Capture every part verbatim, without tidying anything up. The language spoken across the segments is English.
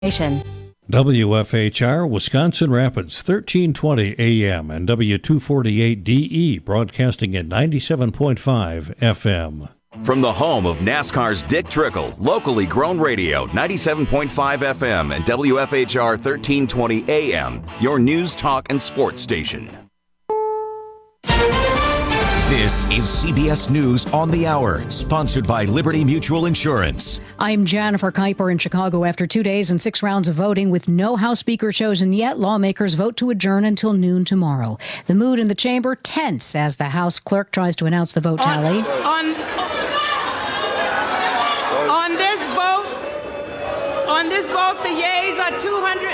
W F H R, Wisconsin Rapids, thirteen twenty A M and W two forty-eight D E, broadcasting at ninety-seven point five F M. From the home of NASCAR's Dick Trickle, locally grown radio, ninety-seven point five F M and W F H R thirteen twenty A M, your news, talk, and sports station. This is C B S News on the Hour, sponsored by Liberty Mutual Insurance. I'm Jennifer Kuiper in Chicago. After two days and six rounds of voting with no House Speaker chosen yet, lawmakers vote to adjourn until noon tomorrow. The mood in the chamber tense as the House clerk tries to announce the vote tally. On, on, on this vote, on this vote, the yeas are two hundred.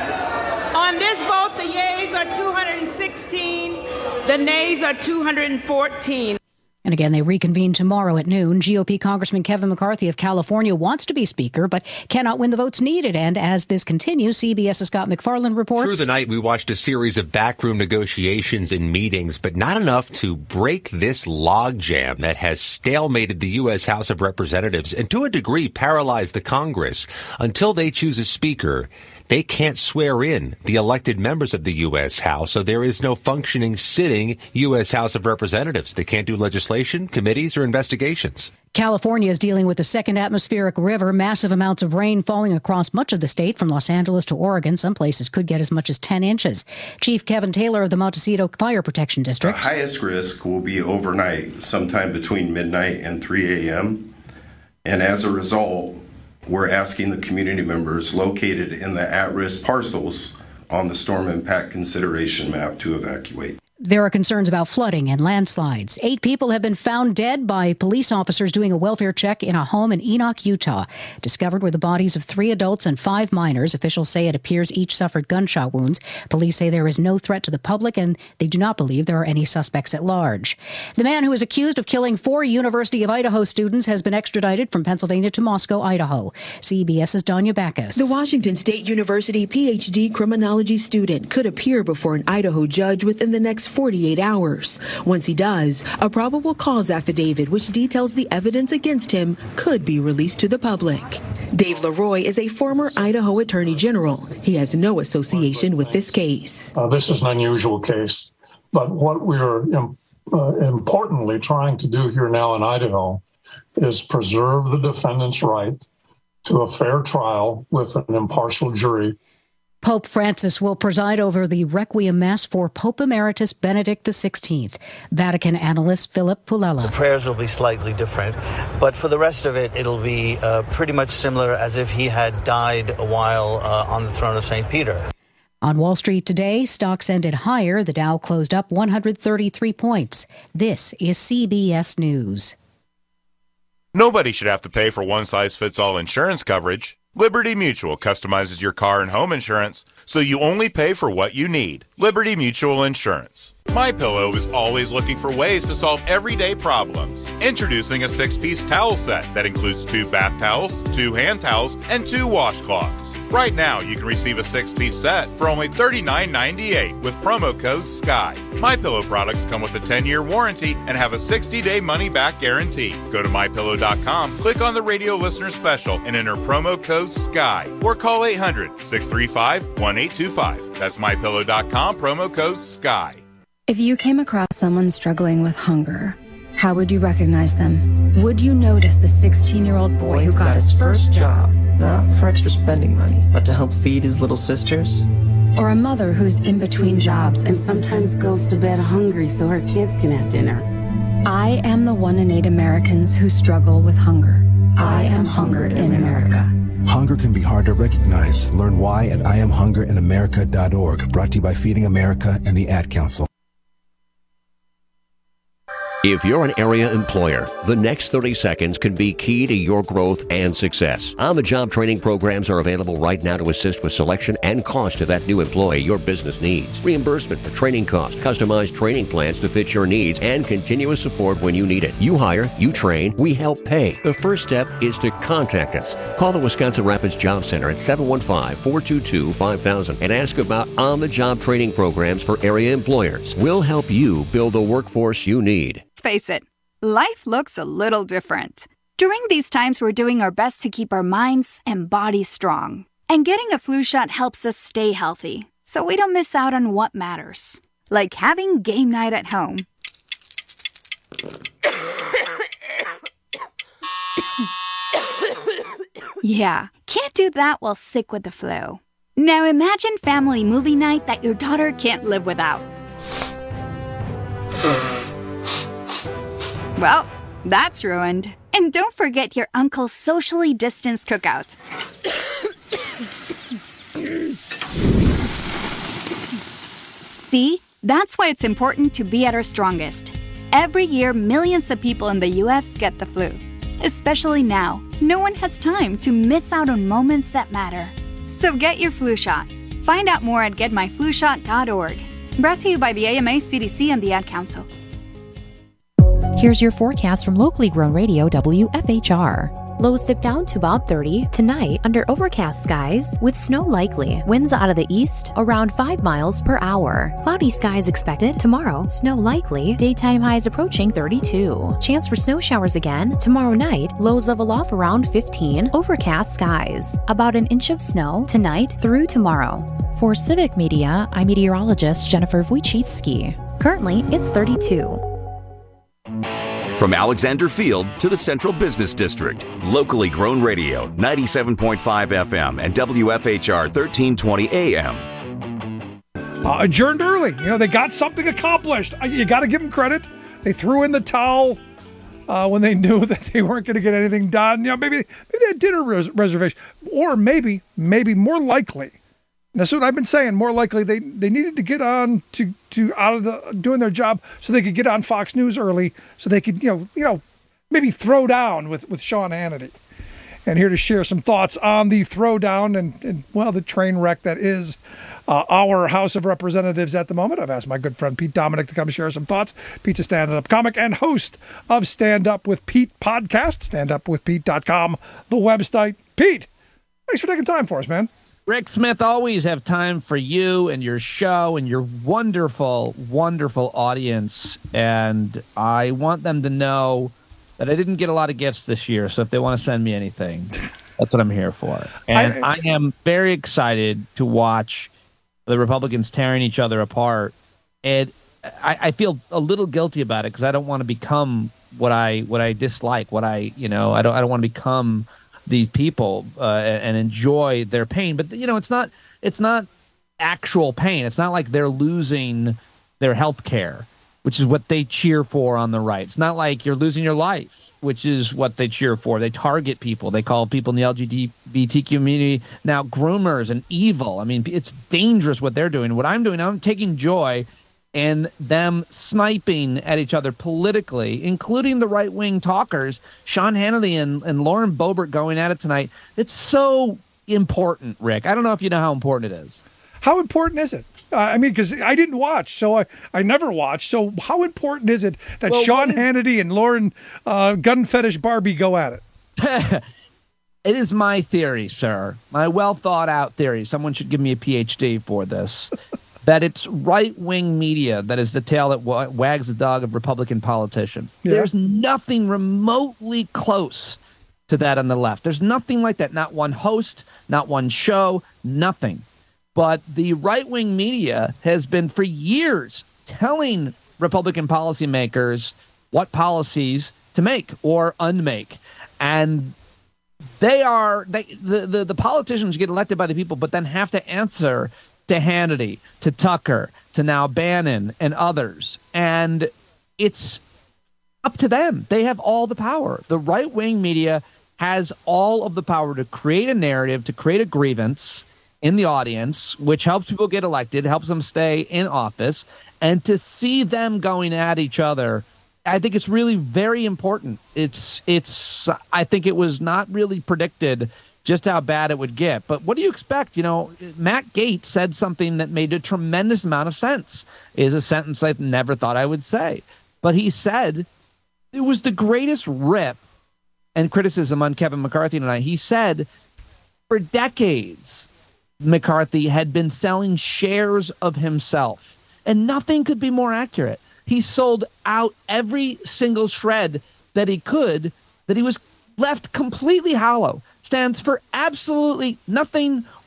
On this vote, the yeas are two hundred sixteen. The nays are two hundred fourteen. And again, they reconvene tomorrow at noon. G O P Congressman Kevin McCarthy of California wants to be Speaker, but cannot win the votes needed. And as this continues, CBS's Scott McFarland reports. Through the night, we watched a series of backroom negotiations and meetings, but not enough to break this logjam that has stalemated the U S House of Representatives and to a degree paralyzed the Congress. Until they choose a Speaker, they can't swear in the elected members of the U S House, so there is no functioning sitting U S House of Representatives. They can't do legislation, committees, or investigations. California is dealing with the second atmospheric river, massive amounts of rain falling across much of the state from Los Angeles to Oregon. Some places could get as much as ten inches. Chief Kevin Taylor of the Montecito Fire Protection District. The highest risk will be overnight, sometime between midnight and three a.m. And as a result, we're asking the community members located in the at-risk parcels on the storm impact consideration map to evacuate. There are concerns about flooding and landslides. Eight people have been found dead by police officers doing a welfare check in a home in Enoch, Utah. Discovered were the bodies of three adults and five minors. Officials say it appears each suffered gunshot wounds. Police say there is no threat to the public, and they do not believe there are any suspects at large. The man who is accused of killing four University of Idaho students has been extradited from Pennsylvania to Moscow, Idaho. CBS's Danya Backus. The Washington State University P H D criminology student could appear before an Idaho judge within the next forty-eight hours. Once he does, a probable cause affidavit which details the evidence against him could be released to the public. Dave Leroy is a former Idaho Attorney General. He has no association with this case. Uh, this is an unusual case, but what we are um, uh, importantly trying to do here now in Idaho is preserve the defendant's right to a fair trial with an impartial jury. Pope Francis will preside over the Requiem Mass for Pope Emeritus Benedict the sixteenth. Vatican analyst Philip Pulella. The prayers will be slightly different, but for the rest of it, it'll be uh, pretty much similar as if he had died a while uh, on the throne of Saint Peter. On Wall Street today, stocks ended higher. The Dow closed up one hundred thirty-three points. This is C B S News. Nobody should have to pay for one-size-fits-all insurance coverage. Liberty Mutual customizes your car and home insurance, so you only pay for what you need. Liberty Mutual Insurance. MyPillow is always looking for ways to solve everyday problems. Introducing a six-piece towel set that includes two bath towels, two hand towels, and two washcloths. Right now, you can receive a six-piece set for only thirty-nine ninety-eight with promo code SKY. MyPillow products come with a ten-year warranty and have a sixty-day money-back guarantee. Go to my pillow dot com, click on the radio listener special, and enter promo code SKY. Or call eight hundred, six three five, one eight two five. That's my pillow dot com, promo code SKY. If you came across someone struggling with hunger, how would you recognize them? Would you notice a sixteen-year-old boy who got his first job, not for extra spending money, but to help feed his little sisters? Or a mother who's in between jobs and sometimes goes to bed hungry so her kids can have dinner? I am the one in eight Americans who struggle with hunger. I am hunger in America. Hunger can be hard to recognize. Learn why at I am hunger in america dot org. Brought to you by Feeding America and the Ad Council. If you're an area employer, the next thirty seconds can be key to your growth and success. On-the-job training programs are available right now to assist with selection and cost of that new employee your business needs. Reimbursement for training costs, customized training plans to fit your needs, and continuous support when you need it. You hire, you train, we help pay. The first step is to contact us. Call the Wisconsin Rapids Job Center at seven one five, four two two, five thousand and ask about on-the-job training programs for area employers. We'll help you build the workforce you need. Face it, life looks a little different. During these times, we're doing our best to keep our minds and bodies strong. And getting a flu shot helps us stay healthy, so we don't miss out on what matters. Like having game night at home. Yeah, can't do that while sick with the flu. Now imagine family movie night that your daughter can't live without. Well, that's ruined. And don't forget your uncle's socially distanced cookout. See? That's why it's important to be at our strongest. Every year, millions of people in the U S get the flu. Especially now, no one has time to miss out on moments that matter. So get your flu shot. Find out more at get my flu shot dot org. Brought to you by the A M A, C D C, and the Ad Council. Here's your forecast from locally grown radio W F H R. Lows dip down to about thirty tonight under overcast skies with snow likely. Winds out of the east around five miles per hour. Cloudy skies expected tomorrow. Snow likely. Daytime highs approaching thirty-two. Chance for snow showers again tomorrow night. Lows level off around fifteen. Overcast skies. About an inch of snow tonight through tomorrow. For Civic Media, I'm meteorologist Jennifer Wojcicki. Currently, it's thirty-two. From Alexander Field to the Central Business District, locally grown radio, ninety-seven point five F M and W F H R thirteen twenty A M. Uh, adjourned early. You know, they got something accomplished. You got to give them credit. They threw in the towel uh, when they knew that they weren't going to get anything done. You know, maybe, maybe they had dinner res- reservation. Or maybe, maybe more likely, that's what I've been saying. More likely, they, they needed to get on to, to out of the doing their job so they could get on Fox News early, so they could you know you know maybe throw down with, with Sean Hannity. And here to share some thoughts on the throwdown and, and well the train wreck that is uh, our House of Representatives at the moment. I've asked my good friend Pete Dominick to come share some thoughts. Pete's a stand-up comic and host of Stand Up with Pete podcast. stand up with pete dot com, the website. Pete, thanks for taking time for us, man. Rick Smith, always have time for you and your show and your wonderful, wonderful audience. And I want them to know that I didn't get a lot of gifts this year. So if they want to send me anything, that's what I'm here for. And I, I am very excited to watch the Republicans tearing each other apart. And I, I feel a little guilty about it because I don't want to become what I what I dislike, what I, you know, I don't I don't want to become these people uh, and enjoy their pain. But, you know, it's not it's not actual pain. It's not like they're losing their health care, which is what they cheer for on the right. It's not like you're losing your life, which is what they cheer for. They target people. They call people in the L G B T community now groomers and evil. I mean, it's dangerous what they're doing. What I'm doing, I'm taking joy and them sniping at each other politically, including the right-wing talkers, Sean Hannity and, and Lauren Boebert going at it tonight. It's so important, Rick. I don't know if you know how important it is. How important is it? Uh, I mean, because I didn't watch, so I, I never watched. So how important is it that well, Sean Hannity and Lauren uh, Gun Fetish Barbie go at it? It is my theory, sir, my well-thought-out theory. Someone should give me a P H D for this. That it's right-wing media that is the tail that w- wags the dog of Republican politicians. Yeah. There's nothing remotely close to that on the left. There's nothing like that. Not one host, not one show, nothing. But the right-wing media has been for years telling Republican policymakers what policies to make or unmake. And they are they, the, the, the politicians get elected by the people, but then have to answer to Hannity, to Tucker, to now Bannon and others. And it's up to them. They have all the power. The right-wing media has all of the power to create a narrative, to create a grievance in the audience, which helps people get elected, helps them stay in office, and to see them going at each other, I think it's really very important. It's, it's, I think it was not really predicted just how bad it would get. But what do you expect? You know, Matt Gaetz said something that made a tremendous amount of sense. It is a sentence I never thought I would say. But he said it was the greatest rip and criticism on Kevin McCarthy tonight. He said for decades, McCarthy had been selling shares of himself, and nothing could be more accurate. He sold out every single shred that he could, that he was left completely hollow, stands for absolutely nothing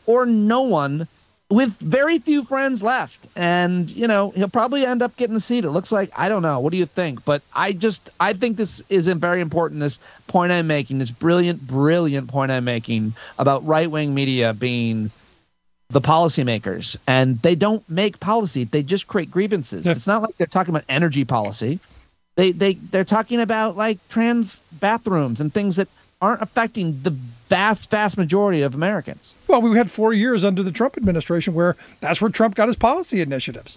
or no one, with very few friends left. And, you know, he'll probably end up getting a seat. It looks like. I don't know. What do you think? But I just, I think this is very important, this point I'm making, this brilliant, brilliant point I'm making about right-wing media being the policymakers. And they don't make policy. They just create grievances. It's not like they're talking about energy policy. They, they, they're talking about, like, trans bathrooms and things that aren't affecting the vast, vast majority of Americans. Well, we had four years under the Trump administration where that's where Trump got his policy initiatives.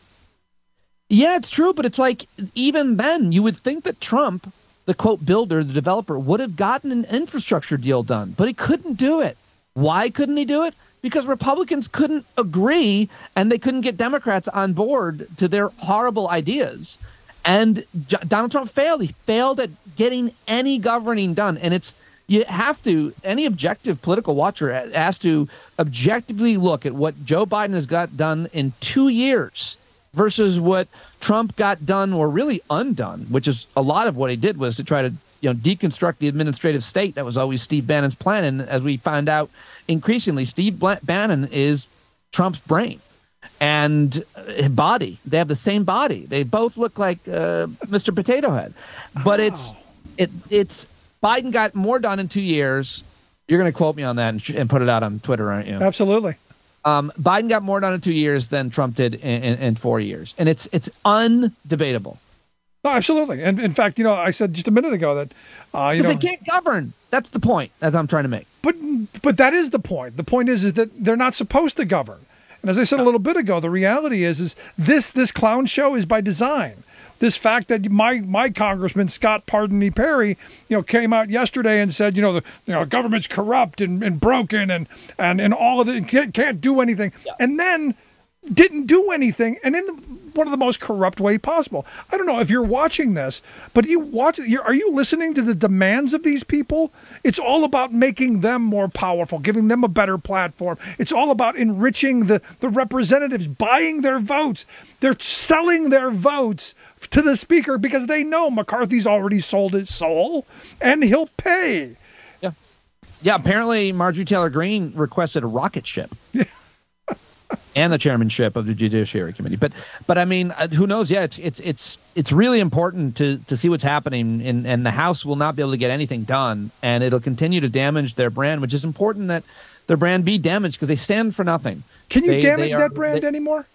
Yeah, it's true. But it's like, even then, you would think that Trump, the quote builder, the developer, would have gotten an infrastructure deal done, but he couldn't do it. Why couldn't he do it? Because Republicans couldn't agree and they couldn't get Democrats on board to their horrible ideas. And J- Donald Trump failed. He failed at getting any governing done. And it's, you have to, any objective political watcher has to objectively look at what Joe Biden has got done in two years versus what Trump got done or really undone, which is a lot of what he did was to try to, you know, deconstruct the administrative state. That was always Steve Bannon's plan. And as we found out increasingly, Steve Bannon is Trump's brain and body. They have the same body. They both look like uh, Mister Potato Head. But oh. it's it it's Biden got more done in two years. You're going to quote me on that and, and put it out on Twitter, aren't you? Absolutely. Um, Biden got more done in two years than Trump did in, in, in four years. And it's it's undebatable. No, absolutely. And in fact, you know, I said just a minute ago that, uh, you know, they can't govern. That's the point, as I'm trying to make. But but that is the point. The point is, is that they're not supposed to govern. And as I said a little bit ago, the reality is, is this this clown show is by design. This fact that my my congressman, Scott Pardon Me Perry, you know, came out yesterday and said, you know, the you know, government's corrupt and, and broken and, and, and all of it can't, can't do anything. Yeah. And then didn't do anything. And in the, one of the most corrupt way possible. I don't know if you're watching this, but you watch, you're, are you listening to the demands of these people? It's all about making them more powerful, giving them a better platform. It's all about enriching the, the representatives, buying their votes. They're selling their votes to the speaker because they know McCarthy's already sold his soul and he'll pay. Yeah. Yeah. Apparently Marjorie Taylor Greene requested a rocket ship. Yeah. And the chairmanship of the Judiciary Committee, but but I mean, who knows? Yeah, it's it's it's it's really important to to see what's happening, and and the House will not be able to get anything done, and it'll continue to damage their brand, which is important that their brand be damaged because they stand for nothing. Can you they, damage they are, that brand they, anymore?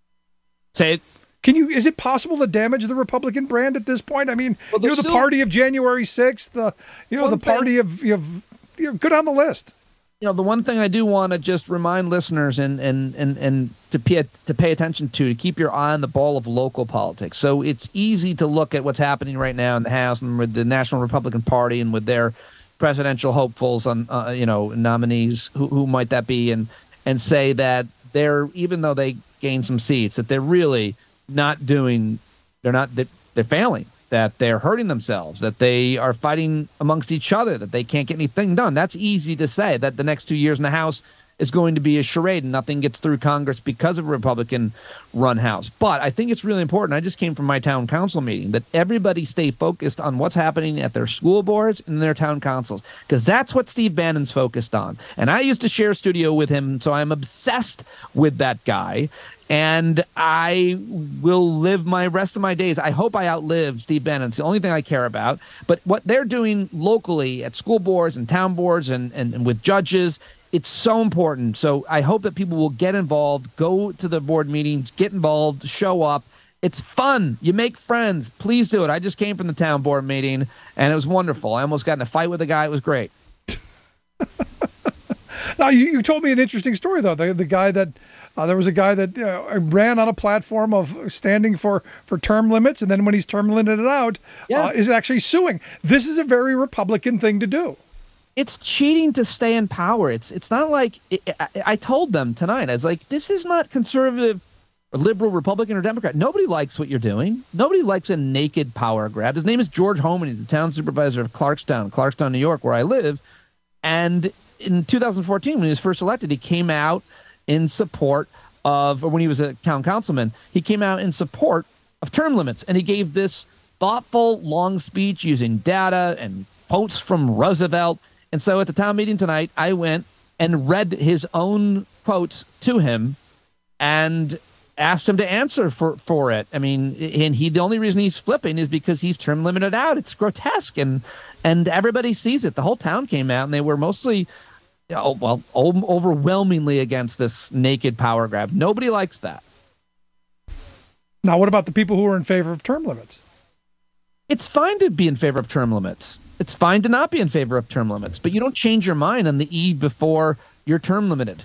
Say it. Can you? Is it possible to damage the Republican brand at this point? I mean, well, you know, the still, party of January sixth, the you know, the party thing, of you know, you know, go down the list. You know, the one thing I do want to just remind listeners and and and and to pay to pay attention to, to keep your eye on the ball of local politics. So it's easy to look at what's happening right now in the House and with the National Republican Party and with their presidential hopefuls on uh, you know nominees, who who might that be, and and say that they're, even though they gain some seats, that they're really not doing, they're not they're, they're failing. That they're hurting themselves, that they are fighting amongst each other, that they can't get anything done. That's easy to say, that the next two years in the House is going to be a charade and nothing gets through Congress because of a Republican-run House. But I think it's really important. I just came from my town council meeting, that everybody stay focused on what's happening at their school boards and their town councils, because that's what Steve Bannon's focused on. And I used to share a studio with him, so I'm obsessed with that guy. And I will live my rest of my days. I hope I outlive Steve Bannon. It's the only thing I care about. But what they're doing locally at school boards and town boards and, and, and with judges, it's so important. So I hope that people will get involved, go to the board meetings, get involved, show up. It's fun. You make friends. Please do it. I just came from the town board meeting, and it was wonderful. I almost got in a fight with a guy. It was great. Now, you, you told me an interesting story, though. The, the guy that uh, there was a guy that uh, ran on a platform of standing for, for term limits, and then when he's term limited out, yeah. uh, is actually suing. This is a very Republican thing to do. It's cheating to stay in power. It's it's not like it, I, I told them tonight. I was like, this is not conservative or liberal, Republican, or Democrat. Nobody likes what you're doing. Nobody likes a naked power grab. His name is George Homan. He's the town supervisor of Clarkstown, Clarkstown, New York, where I live. And in two thousand fourteen, when he was first elected, he came out in support of, or when he was a town councilman, he came out in support of term limits. And he gave this thoughtful, long speech using data and quotes from Roosevelt. And so at the town meeting tonight, I went and read his own quotes to him and asked him to answer for, for it. I mean, and he the only reason he's flipping is because he's term limited out. It's grotesque, and and everybody sees it. The whole town came out, and they were mostly, oh, well, overwhelmingly against this naked power grab. Nobody likes that. Now, what about the people who are in favor of term limits? It's fine to be in favor of term limits. It's fine to not be in favor of term limits, but you don't change your mind on the eve before you're term limited.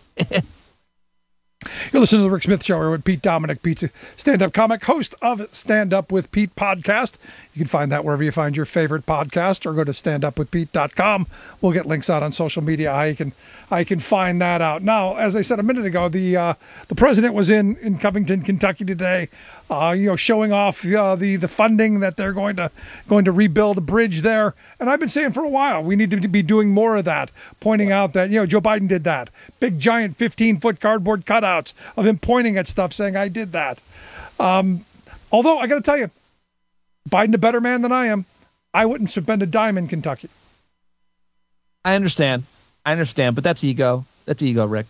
You're listening to the Rick Smith Show. We're with Pete Dominick. Pete's a stand-up comic, host of Stand Up with Pete podcast. You can find that wherever you find your favorite podcast, or go to stand up with pete dot com. We'll get links out on social media. I can I can find that out. Now, as I said a minute ago, the uh, the president was in, in Covington, Kentucky today, uh, you know, showing off uh, the the funding that they're going to going to rebuild a bridge there. And I've been saying for a while, we need to be doing more of that, pointing out that, you know, Joe Biden did that. Big, giant fifteen-foot cardboard cutouts of him pointing at stuff, saying, I did that. Um, although, I got to tell you, Biden a better man than I am. I wouldn't spend a dime in Kentucky. I understand. I understand, but that's ego. That's ego, Rick.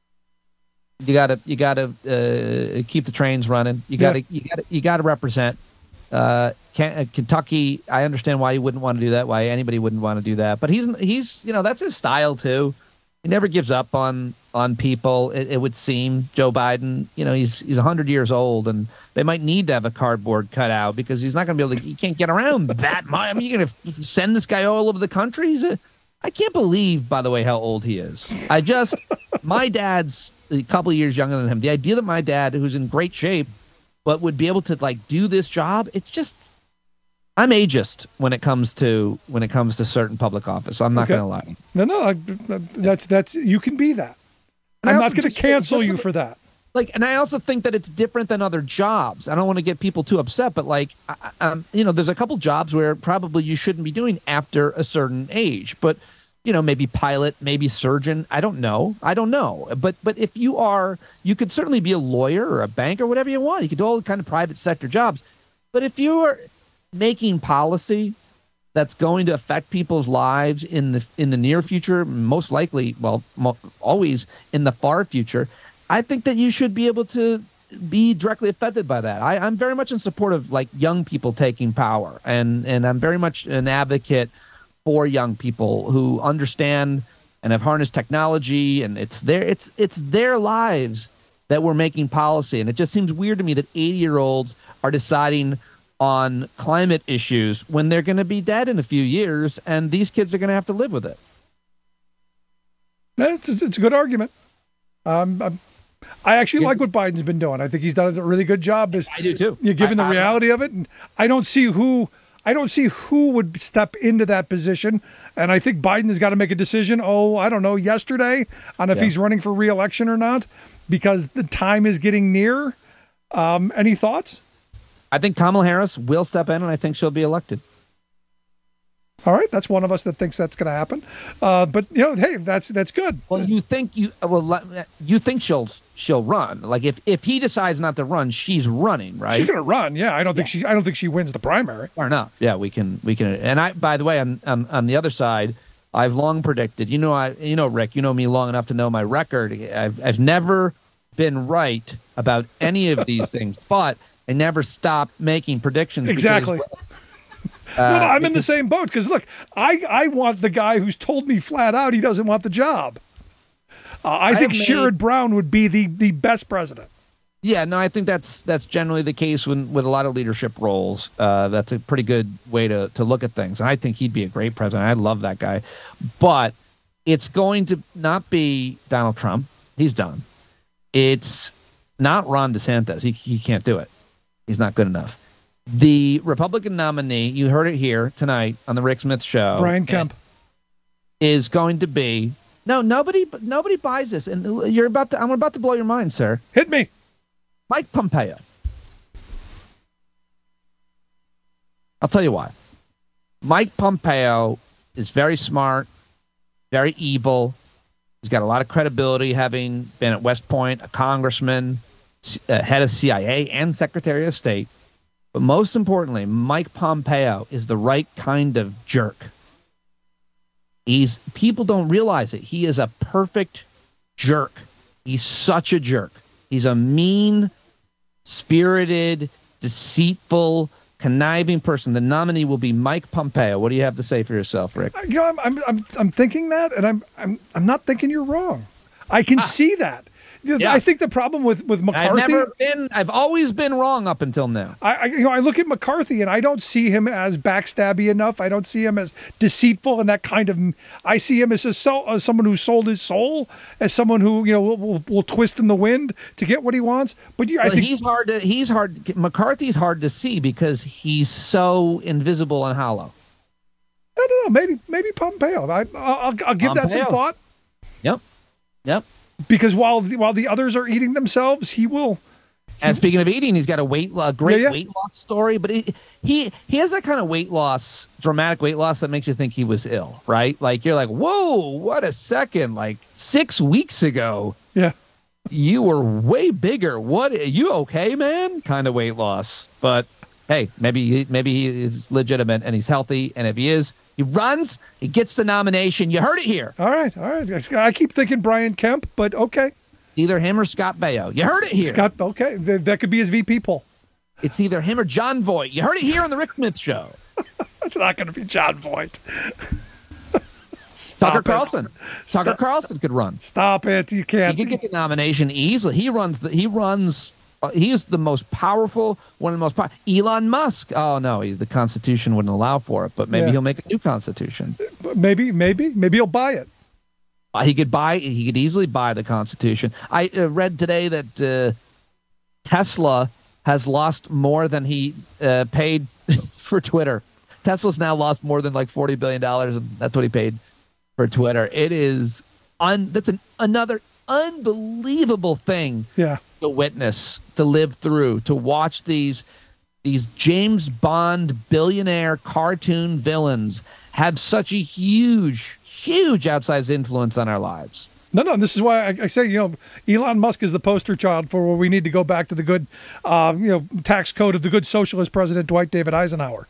You gotta, you gotta uh, keep the trains running. You gotta, yeah. you gotta, you gotta represent. Uh, can, uh, Kentucky. I understand why he wouldn't want to do that. Why anybody wouldn't want to do that. But he's, he's, you know, that's his style too. He never gives up on on people. It, it would seem Joe Biden, you know, he's he's one hundred years old, and they might need to have a cardboard cutout because he's not going to be able to. He can't get around that much. I mean, you're going to send this guy all over the country. He's a, I can't believe, by the way, how old he is. I just, my dad's a couple of years younger than him. The idea that my dad, who's in great shape, but would be able to like do this job, it's just. I'm ageist when it comes to when it comes to certain public office. I'm not Okay. going to lie. No, no, I, that's that's you can be that. And I I'm also not going to just- cancel just you like- for that. Like, and I also think that it's different than other jobs. I don't want to get people too upset, but like, I- I- um, you know, there's a couple jobs where probably you shouldn't be doing after a certain age. But you know, maybe pilot, maybe surgeon. I don't know. I don't know. But but if you are, you could certainly be a lawyer or a banker, whatever you want. You could do all the kind of private sector jobs. But if you're making policy that's going to affect people's lives in the in the near future, most likely, well, mo- always in the far future, I think that you should be able to be directly affected by that. I, I'm very much in support of like young people taking power, and and I'm very much an advocate for young people who understand and have harnessed technology, and it's their it's it's their lives that we're making policy. And it just seems weird to me that eighty year olds are deciding on climate issues when they're going to be dead in a few years, and these kids are going to have to live with it. It's, it's a good argument. Um, I'm, I actually like what Biden's been doing. I think he's done a really good job. Is I do too. You're given I- the I- reality of it, and I don't see who I don't see who would step into that position. And I think Biden has got to make a decision. Oh, I don't know, yesterday on if Yeah. he's running for re-election or not, because the time is getting near. Um, any thoughts? I think Kamala Harris will step in, and I think she'll be elected. All right, that's one of us that thinks that's going to happen. Uh, but you know, hey, that's that's good. Well, you think you well let- you think she'll she'll run? Like if if he decides not to run, she's running, right? She's going to run. Yeah, I don't think she. I don't think she wins the primary. Fair enough. Yeah, we can we can. And I, by the way, on on, on the other side, I've long predicted. You know, I you know Rick, you know me long enough to know my record. I've I've never been right about any of these things, but I never stopped making predictions. Exactly. Because, no, no, uh, I'm in the same boat because look, I, I want the guy who's told me flat out he doesn't want the job. Uh, I, I think have Sherrod made- Brown would be the, the best president. Yeah, no, I think that's that's generally the case when, with a lot of leadership roles. Uh, that's a pretty good way to to look at things. And I think he'd be a great president. I love that guy. But it's going to not be Donald Trump. He's done. It's not Ron DeSantis. He he can't do it. He's not good enough. The Republican nominee, you heard it here tonight on the Rick Smith Show, Brian Kemp is going to be no nobody nobody buys this, and you're about to I'm about to blow your mind, sir. Hit me, Mike Pompeo. I'll tell you why. Mike Pompeo is very smart, very evil. He's got a lot of credibility, having been at West Point, a congressman, uh, head of C I A, and Secretary of State. But most importantly, Mike Pompeo is the right kind of jerk. He's people don't realize it. He is a perfect jerk. He's such a jerk. He's a mean-spirited, deceitful, conniving person. The nominee will be Mike Pompeo. What do you have to say for yourself, Rick? You know, I'm I'm I'm, I'm thinking that, and I'm I'm I'm not thinking you're wrong. I can ah. see that. Yeah. I think the problem with, with McCarthy. I've never been. I've always been wrong up until now. I, I you know I look at McCarthy and I don't see him as backstabby enough. I don't see him as deceitful and that kind of. I see him as a soul, as someone who sold his soul, as someone who you know will, will, will twist in the wind to get what he wants. But you, well, I think he's hard to. He's hard. McCarthy's hard to see because he's so invisible and hollow. I don't know. Maybe maybe Pompeo. I, I'll I'll give Pompeo. that some thought. Yep. Yep. Because while the, while the others are eating themselves, he will. He, and speaking of eating, he's got a weight a great yeah, yeah. weight loss story. But he, he he has that kind of weight loss, dramatic weight loss that makes you think he was ill, right? Like you're like, whoa, what a second! Like six weeks ago, yeah, you were way bigger. What? Are you okay, man? Kind of weight loss. But hey, maybe maybe he is legitimate and he's healthy. And if he is, he runs, he gets the nomination. You heard it here. All right, all right. I keep thinking Brian Kemp, but okay. Either him or Scott Baio. You heard it here. Scott, okay. That could be his V P poll. It's either him or John Voight. You heard it here on the Rick Smith Show. It's not going to be John Voight. Tucker it. Carlson. Stop. Tucker Carlson could run. Stop it. You can't. He could get the nomination easily. He runs the, he runs Uh, he is the most powerful, one of the most powerful. Elon Musk. Oh, no, he's, the Constitution wouldn't allow for it, but maybe yeah. he'll make a new Constitution. Maybe, maybe, maybe he'll buy it. Uh, he could buy, he could easily buy the Constitution. I uh, read today that uh, Tesla has lost more than he uh, paid for Twitter. Tesla's now lost more than like forty billion dollars, and that's what he paid for Twitter. It is, un, that's an, another unbelievable thing. Yeah. To witness, to live through, to watch these these James Bond billionaire cartoon villains have such a huge, huge outsized influence on our lives. No, no, this is why I, I say, you know, Elon Musk is the poster child for where we need to go back to the good, uh, you know, tax code of the good socialist president Dwight David Eisenhower.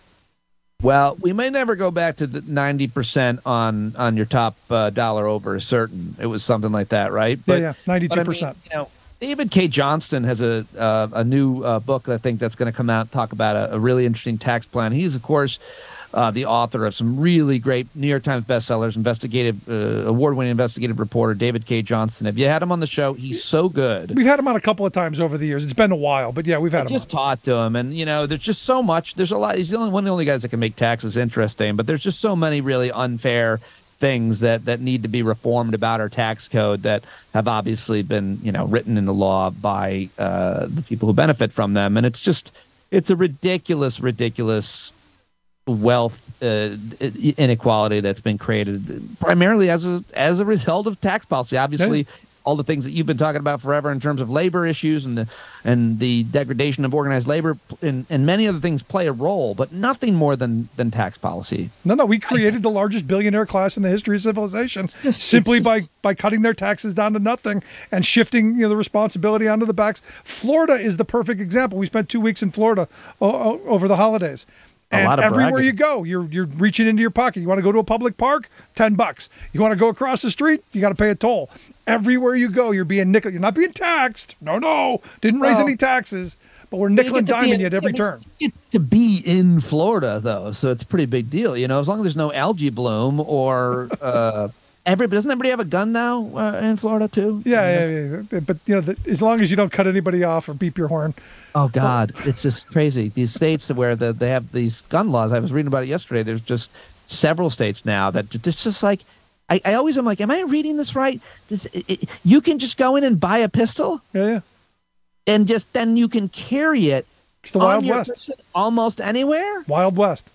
Well, we may never go back to the ninety percent on on your top uh, dollar over a certain. It was something like that, right? But, yeah, yeah, ninety-two percent. But I mean, you know, David K. Johnston has a uh, a new uh, book, I think, that's going to come out and talk about a, a really interesting tax plan. He's, of course, uh, the author of some really great New York Times bestsellers, investigative, uh, award-winning investigative reporter David K. Johnston. Have you had him on the show? He's so good. We've had him on a couple of times over the years. It's been a while, but yeah, we've had I him just on. talked to him, and, you know, there's just so much. There's a lot. He's the only, one of the only guys that can make taxes interesting, but there's just so many really unfair things that, that need to be reformed about our tax code that have obviously been, you know, written into law by uh, the people who benefit from them. And it's just, it's a ridiculous, ridiculous wealth uh, inequality that's been created primarily as a, as a result of tax policy. Obviously, yeah. all the things that you've been talking about forever in terms of labor issues and the, and the degradation of organized labor and, and many other things play a role, but nothing more than, than tax policy. No, no, we created the largest billionaire class in the history of civilization simply by, by cutting their taxes down to nothing and shifting, you know, the responsibility onto the backs. Florida is the perfect example. We spent two weeks in Florida o- o- over the holidays. And everywhere bragging. you go, you're you're reaching into your pocket. You want to go to a public park? Ten bucks. You want to go across the street? You got to pay a toll. Everywhere you go, you're being nickel. You're not being taxed. No, no, didn't raise well, any taxes. But we're nickel and diming you at every turn. You get to be in Florida, though, so it's a pretty big deal. You know, as long as there's no algae bloom or uh, everybody doesn't everybody have a gun now uh, in Florida too? Yeah, yeah, yeah. But you know, the, as long as you don't cut anybody off or beep your horn. Oh God, it's just crazy. These states where the, they have these gun laws. I was reading about it yesterday. There's just several states now that it's just like. I, I always am like, am I reading this right? This, it, it, you can just go in and buy a pistol. Yeah, yeah. And just then you can carry it. It's the Wild West. Almost anywhere. Wild West.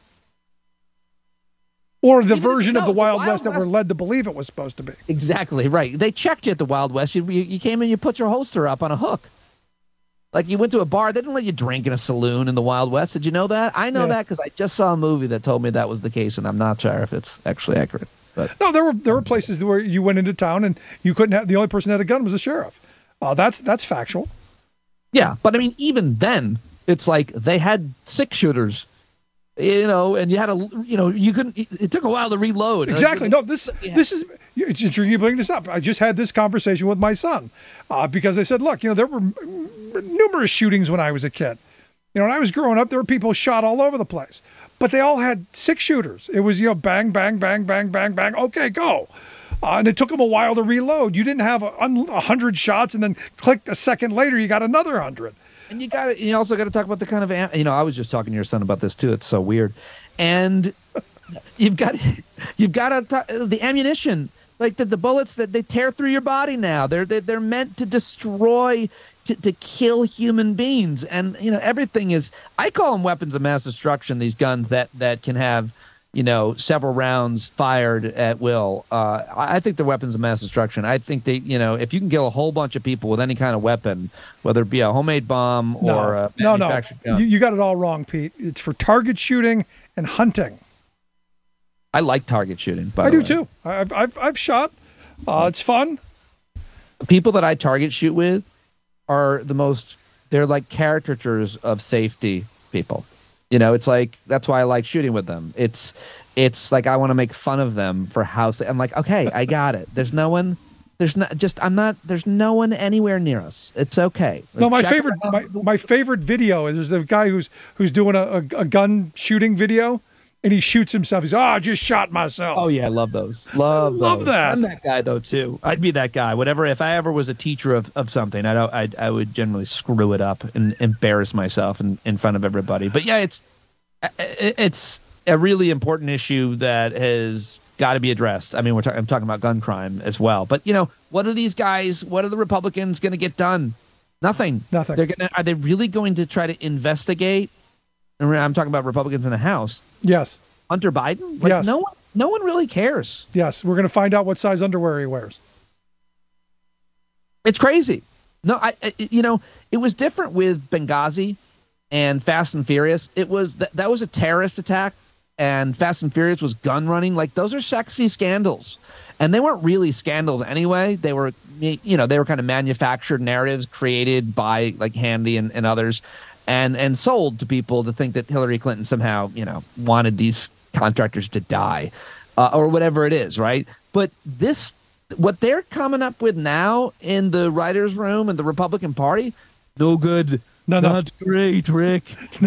Or the Even, version no, of the Wild, the Wild West, West that we're led to believe it was supposed to be. Exactly right. They checked you at the Wild West. You, you, you came in, you put your holster up on a hook. Like you went to a bar, they didn't let you drink in a saloon in the Wild West. Did you know that? I know yeah. that because I just saw a movie that told me that was the case, and I'm not sure if it's actually accurate. But no, there were there were places where you went into town and you couldn't have the only person that had a gun was the sheriff. Uh, that's that's factual. Yeah, but I mean, even then, it's like they had six shooters you know, and you had a, you know, you couldn't. It took a while to reload. Exactly. No, this yeah. this is. It's interesting you bring this up. I just had this conversation with my son uh, because I said, look, you know, there were numerous shootings when I was a kid. You know, when I was growing up, there were people shot all over the place, but they all had six shooters. It was, you know, bang, bang, bang, bang, bang, bang. Okay, go. Uh, and it took them a while to reload. You didn't have a, a hundred shots and then click a second later, you got another hundred. And you got you also got to talk about the kind of, you know, I was just talking to your son about this too. It's so weird. And you've got, you've got to talk, the ammunition, like the, the bullets that they tear through your body now. They're, they're, they're meant to destroy, to, to kill human beings. And, you know, everything is, I call them weapons of mass destruction, these guns that, that can have, you know, several rounds fired at will. Uh, I think they're weapons of mass destruction. I think they, you know, if you can kill a whole bunch of people with any kind of weapon, whether it be a homemade bomb no, or a no, manufactured no, gun. you, you got it all wrong, Pete. It's for target shooting and hunting. I like target shooting. By I the do way. too. I've I've I've shot. Uh, it's fun. People that I target shoot with are the most. They're like caricatures of safety people. You know, it's like, that's why I like shooting with them. It's, it's like, I want to make fun of them for how, I'm like, okay, I got it. There's no one, there's not just, I'm not, there's no one anywhere near us. It's okay. Like, no, my favorite, my, my favorite video is there's the guy who's, who's doing a, a, a gun shooting video and he shoots himself. He's, oh, I just shot myself. Oh yeah. I love those. Love, love those. that. I'm that guy though too. I'd be that guy. Whatever. If I ever was a teacher of, of something, I don't, I, I would generally screw it up and embarrass myself in, in front of everybody. But yeah, it's, it's a really important issue that has got to be addressed. I mean, we're ta- I'm talking about gun crime as well. But, you know, what are these guys, what are the Republicans going to get done? Nothing. Nothing. They're gonna, are they really going to try to investigate? And I'm talking about Republicans in the House. Yes. Hunter Biden? Like, yes. No one, no one really cares. Yes. We're going to find out what size underwear he wears. It's crazy. No, I, I you know, it was different with Benghazi and Fast and Furious. It was th- that was a terrorist attack, and Fast and Furious was gun running. Like, those are sexy scandals, and they weren't really scandals anyway. They were, you know, they were kind of manufactured narratives created by like Handy and, and others, and and sold to people to think that Hillary Clinton somehow, you know, wanted these contractors to die, uh, or whatever it is, right? But this, what they're coming up with now in the writers' room and the Republican Party, no good. No, no. Not great, Rick.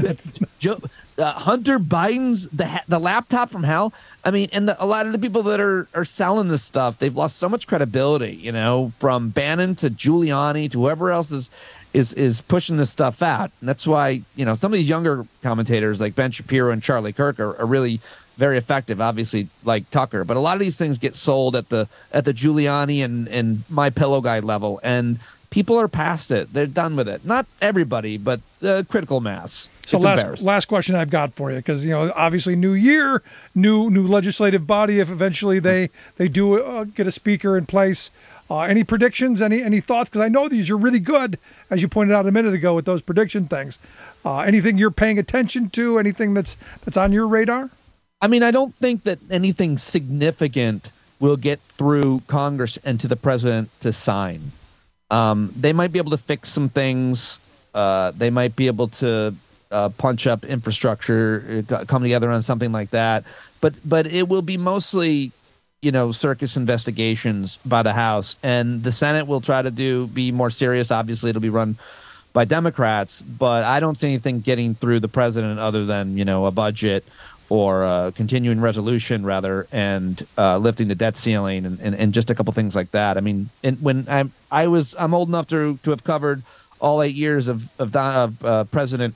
Joe, uh, Hunter Biden's the ha- the laptop from hell. I mean, and the, a lot of the people that are are selling this stuff, they've lost so much credibility. You know, from Bannon to Giuliani to whoever else is is is pushing this stuff out. And that's why, you know, some of these younger commentators like Ben Shapiro and Charlie Kirk are, are really very effective. Obviously, like Tucker, but a lot of these things get sold at the at the Giuliani and and My Pillow Guy level, and people are past it. They're done with it. Not everybody, but uh, critical mass. So it's last last question I've got for you, because, you know, obviously new year, new new legislative body. If eventually they they do uh, get a speaker in place, uh, any predictions? Any any thoughts? Because I know these you're really good, as you pointed out a minute ago, with those prediction things. Uh, anything you're paying attention to? Anything that's that's on your radar? I mean, I don't think that anything significant will get through Congress and to the president to sign. Um, they might be able to fix some things. Uh, they might be able to uh, punch up infrastructure, uh, come together on something like that. But but it will be mostly, you know, circus investigations by the House, and the Senate will try to do be more serious. Obviously, it'll be run by Democrats, but I don't see anything getting through the president other than, you know, a budget or a continuing resolution, rather, and uh, lifting the debt ceiling, and, and, and just a couple things like that. I mean, and when I'm I was I'm old enough to to have covered all eight years of of, of uh, President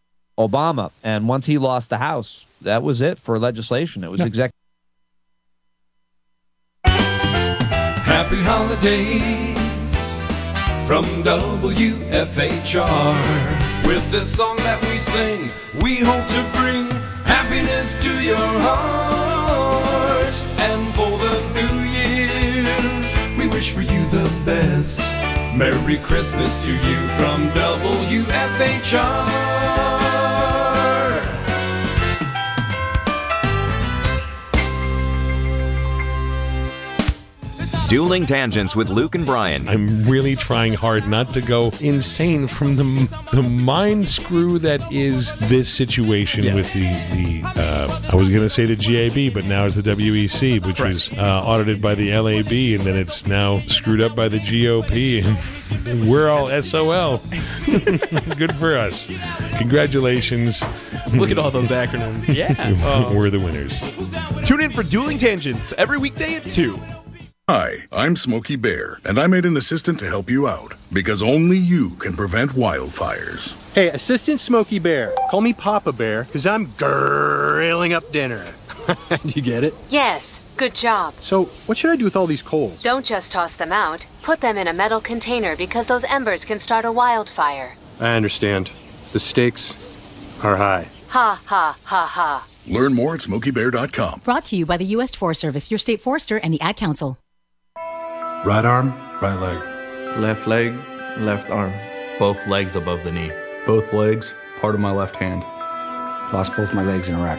Obama, and once he lost the House, that was it for legislation. It was no. executive. Happy holidays from W F H R. With this song that we sing, we hope to bring happiness to your heart. And for the new year, we wish for you the best. Merry Christmas to you from W F H R. Dueling Tangents with Luke and Brian. I'm really trying hard not to go insane from the the mind screw that is this situation yes. with the, the uh, I was going to say the G A B, but now it's the W E C, which right. was uh, audited by the L A B, and then it's now screwed up by the G O P, and we're all S O L. Good for us. Congratulations. Look at all those acronyms. Yeah. Oh. We're the winners. Tune in for Dueling Tangents every weekday at two. Hi, I'm Smokey Bear, and I made an assistant to help you out, because only you can prevent wildfires. Hey, Assistant Smokey Bear, call me Papa Bear, because I'm grilling up dinner. Do you get it? Yes, good job. So, what should I do with all these coals? Don't just toss them out. Put them in a metal container, because those embers can start a wildfire. I understand. The stakes are high. Ha, ha, ha, ha. Learn more at smokey bear dot com. Brought to you by the U S Forest Service, your state forester, and the Ad Council. Right arm, right leg. Left leg, left arm. Both legs above the knee. Both legs, part of my left hand. Lost both my legs in Iraq.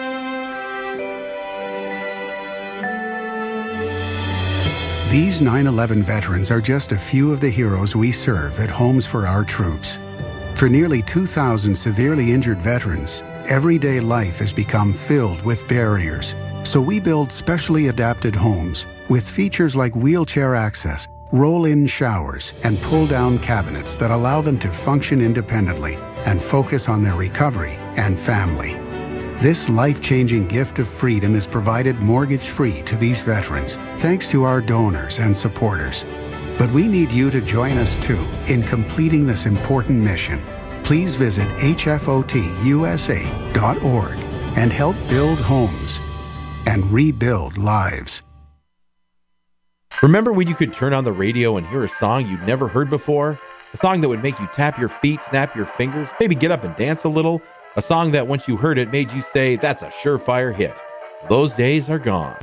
These nine eleven veterans are just a few of the heroes we serve at Homes for Our Troops. For nearly two thousand severely injured veterans, everyday life has become filled with barriers. So we build specially adapted homes with features like wheelchair access, roll-in showers, and pull-down cabinets that allow them to function independently and focus on their recovery and family. This life-changing gift of freedom is provided mortgage-free to these veterans, thanks to our donors and supporters. But we need you to join us too in completing this important mission. Please visit H F O T U S A dot org and help build homes and rebuild lives. Remember when you could turn on the radio and hear a song you'd never heard before? A song that would make you tap your feet, snap your fingers, maybe get up and dance a little? A song that once you heard it made you say, that's a surefire hit. Those days are gone.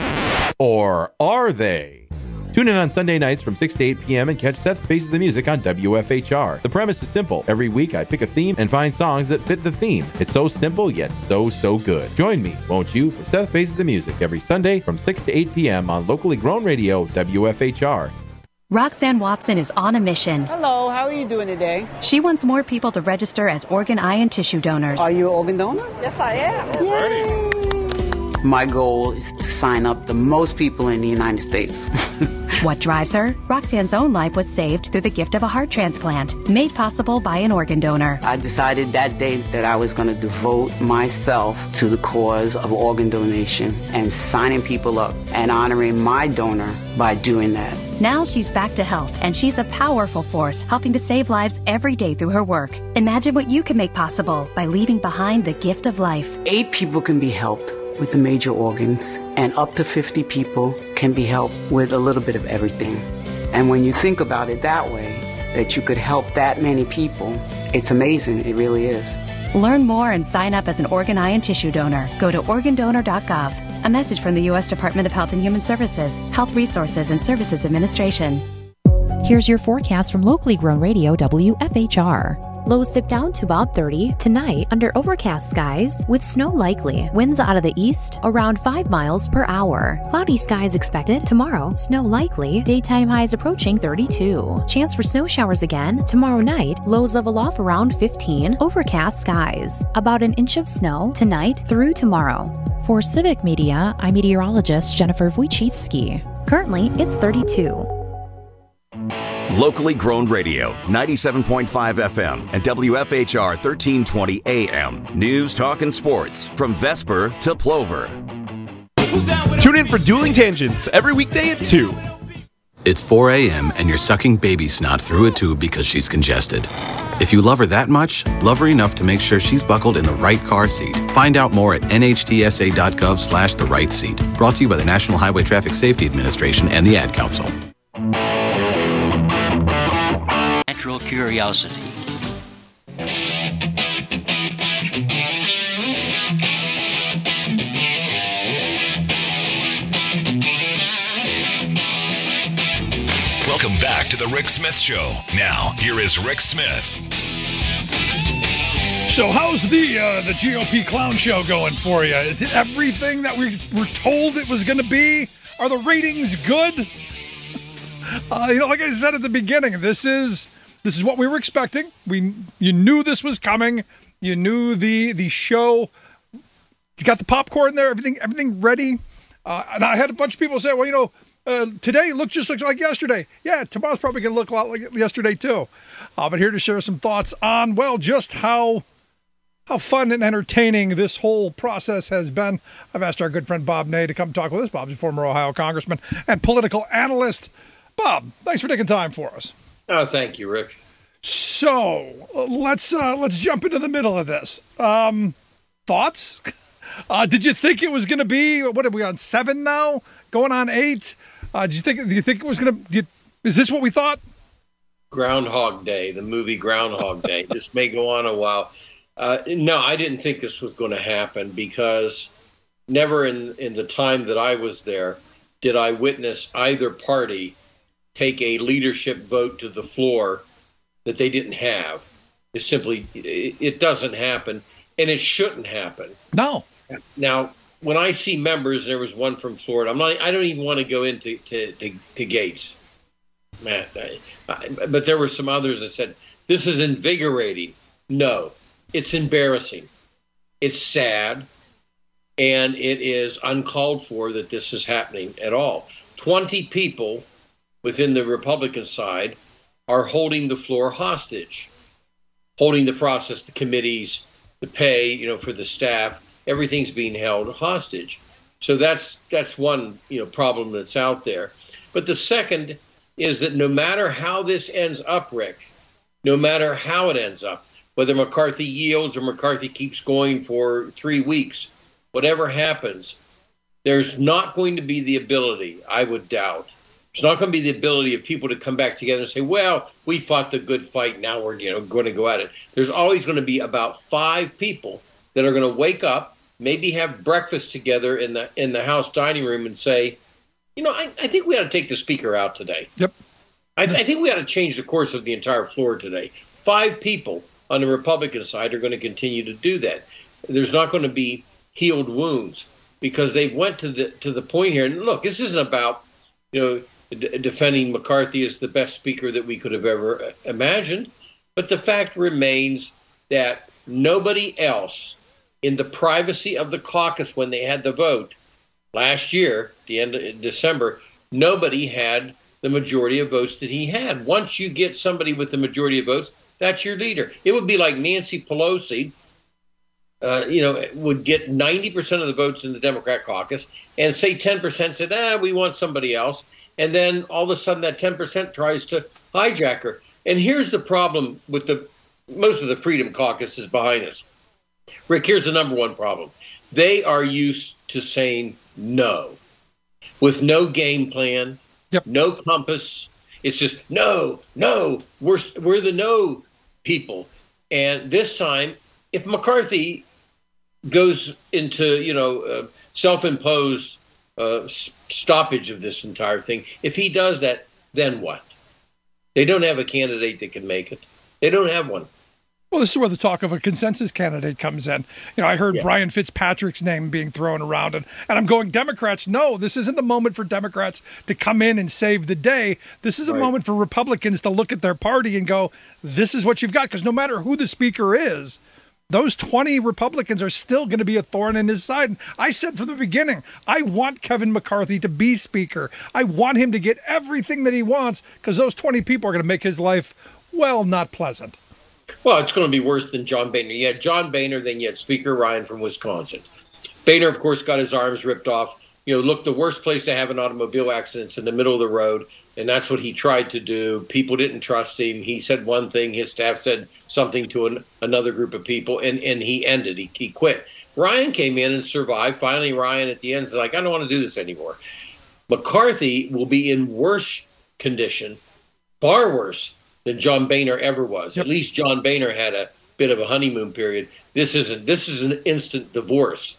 Or are they? Tune in on Sunday nights from six to eight p.m. and catch Seth Faces the Music on W F H R. The premise is simple. Every week I pick a theme and find songs that fit the theme. It's so simple, yet so, so good. Join me, won't you, for Seth Faces the Music every Sunday from six to eight p.m. on locally grown radio W F H R. Roxanne Watson is on a mission. Hello, how are you doing today? She wants more people to register as organ, eye, and tissue donors. Are you an organ donor? Yes, I am. Yay. My goal is to sign up the most people in the United States. What drives her? Roxanne's own life was saved through the gift of a heart transplant, made possible by an organ donor. I decided that day that I was going to devote myself to the cause of organ donation and signing people up and honoring my donor by doing that. Now she's back to health, and she's a powerful force helping to save lives every day through her work. Imagine what you can make possible by leaving behind the gift of life. Eight people can be helped with the major organs, and up to fifty people can be helped with a little bit of everything. And when you think about it that way, that you could help that many people, it's amazing. It really is. Learn more and sign up as an organ, eye, and tissue donor. Go to organ donor dot gov. A message from the U S Department of Health and Human Services, Health Resources and Services Administration. Here's your forecast from locally grown radio W F H R. Lows dip down to about thirty tonight under overcast skies with snow likely. Winds out of the east around five miles per hour. Cloudy skies expected tomorrow. Snow likely. Daytime highs approaching thirty-two. Chance for snow showers again tomorrow night. Lows level off around fifteen. Overcast skies. About an inch of snow tonight through tomorrow. For Civic Media, I'm meteorologist Jennifer Wojcicki. Currently, it's thirty-two. Locally grown radio, ninety-seven point five F M and W F H R thirteen twenty A M. News, talk, and sports from Vesper to Plover. Tune in for Dueling Tangents every weekday at two. It's four a.m. and you're sucking baby snot through a tube because she's congested. If you love her that much, love her enough to make sure she's buckled in the right car seat. Find out more at N H T S A dot gov slash the right seat. Brought to you by the National Highway Traffic Safety Administration and the Ad Council. Natural curiosity. Welcome back to the Rick Smith Show. Now, here is Rick Smith. So how's the uh, the G O P clown show going for you? Is it everything that we were told it was going to be? Are the ratings good? Uh, you know, like I said at the beginning, this is this is what we were expecting. We you knew this was coming. You knew the the show. You got the popcorn there, everything everything ready. Uh, and I had a bunch of people say, well, you know, uh, today looked just looks like yesterday. Yeah, tomorrow's probably going to look a lot like yesterday too. Uh, but here to share some thoughts on, well, just how how fun and entertaining this whole process has been. I've asked our good friend Bob Ney to come talk with us. Bob's a former Ohio congressman and political analyst. Bob, thanks for taking time for us. Oh, thank you, Rick. So uh, let's uh, let's jump into the middle of this. Um, thoughts? Uh, did you think it was going to be, what are we on, seven now? Going on eight? Uh, did you think, do you think it was going to, is this what we thought? Groundhog Day, the movie Groundhog Day. This may go on a while. Uh, no, I didn't think this was going to happen because never in, in the time that I was there did I witness either party take a leadership vote to the floor that they didn't have. It's simply, it, it doesn't happen, and it shouldn't happen. No. Now, when I see members, there was one from Florida. I'm not. I don't even want to go into to, to, to Gates, Matt. I, I, but there were some others that said this is invigorating. No, it's embarrassing. It's sad, and it is uncalled for that this is happening at all. Twenty people within the Republican side are holding the floor hostage, holding the process, the committees, the pay, you know, for the staff. Everything's being held hostage. So that's that's one, you know, problem that's out there. But the second is that no matter how this ends up, Rick, no matter how it ends up, whether McCarthy yields or McCarthy keeps going for three weeks, whatever happens, there's not going to be the ability, I would doubt, there's not going to be the ability of people to come back together and say, well, we fought the good fight, now we're, you know, going to go at it. There's always going to be about five people that are going to wake up, maybe have breakfast together in the in the House dining room and say, you know, I, I think we ought to take the speaker out today. Yep. I, I think we ought to change the course of the entire floor today. Five people on the Republican side are going to continue to do that. There's not going to be healed wounds because they went to the to the point here. And look, this isn't about, you know, d- defending McCarthy as the best speaker that we could have ever imagined. But the fact remains that nobody else in the privacy of the caucus when they had the vote last year, the end of December, nobody had the majority of votes that he had. Once you get somebody with the majority of votes, that's your leader. It would be like Nancy Pelosi, uh, you know, would get ninety percent of the votes in the Democrat caucus and say ten percent said, ah, we want somebody else. And then all of a sudden that ten percent tries to hijack her. And here's the problem with the, most of the Freedom Caucus is behind us. Rick, here's the number one problem. They are used to saying no with no game plan, yep. no compass. It's just no, no, we're, we're the no people. And this time, if McCarthy goes into, you know, uh, self-imposed uh, stoppage of this entire thing, if he does that, then what? They don't have a candidate that can make it. They don't have one. Well, this is where the talk of a consensus candidate comes in. You know, I heard yeah. Brian Fitzpatrick's name being thrown around, and, and I'm going, Democrats, no, this isn't the moment for Democrats to come in and save the day. This is a right. moment for Republicans to look at their party and go, this is what you've got. Because no matter who the speaker is, those twenty Republicans are still going to be a thorn in his side. And I said from the beginning, I want Kevin McCarthy to be speaker. I want him to get everything that he wants because those twenty people are going to make his life, well, not pleasant. Well, it's going to be worse than John Boehner. You had John Boehner, then you had Speaker Ryan from Wisconsin. Boehner, of course, got his arms ripped off. You know, look, the worst place to have an automobile accident is in the middle of the road, and that's what he tried to do. People didn't trust him. He said one thing, his staff said something to an, another group of people, and, and he ended. He, he quit. Ryan came in and survived. Finally, Ryan at the end is like, I don't want to do this anymore. McCarthy will be in worse condition, far worse, than John Boehner ever was. Yep. At least John Boehner had a bit of a honeymoon period. This isn't. This is an instant divorce.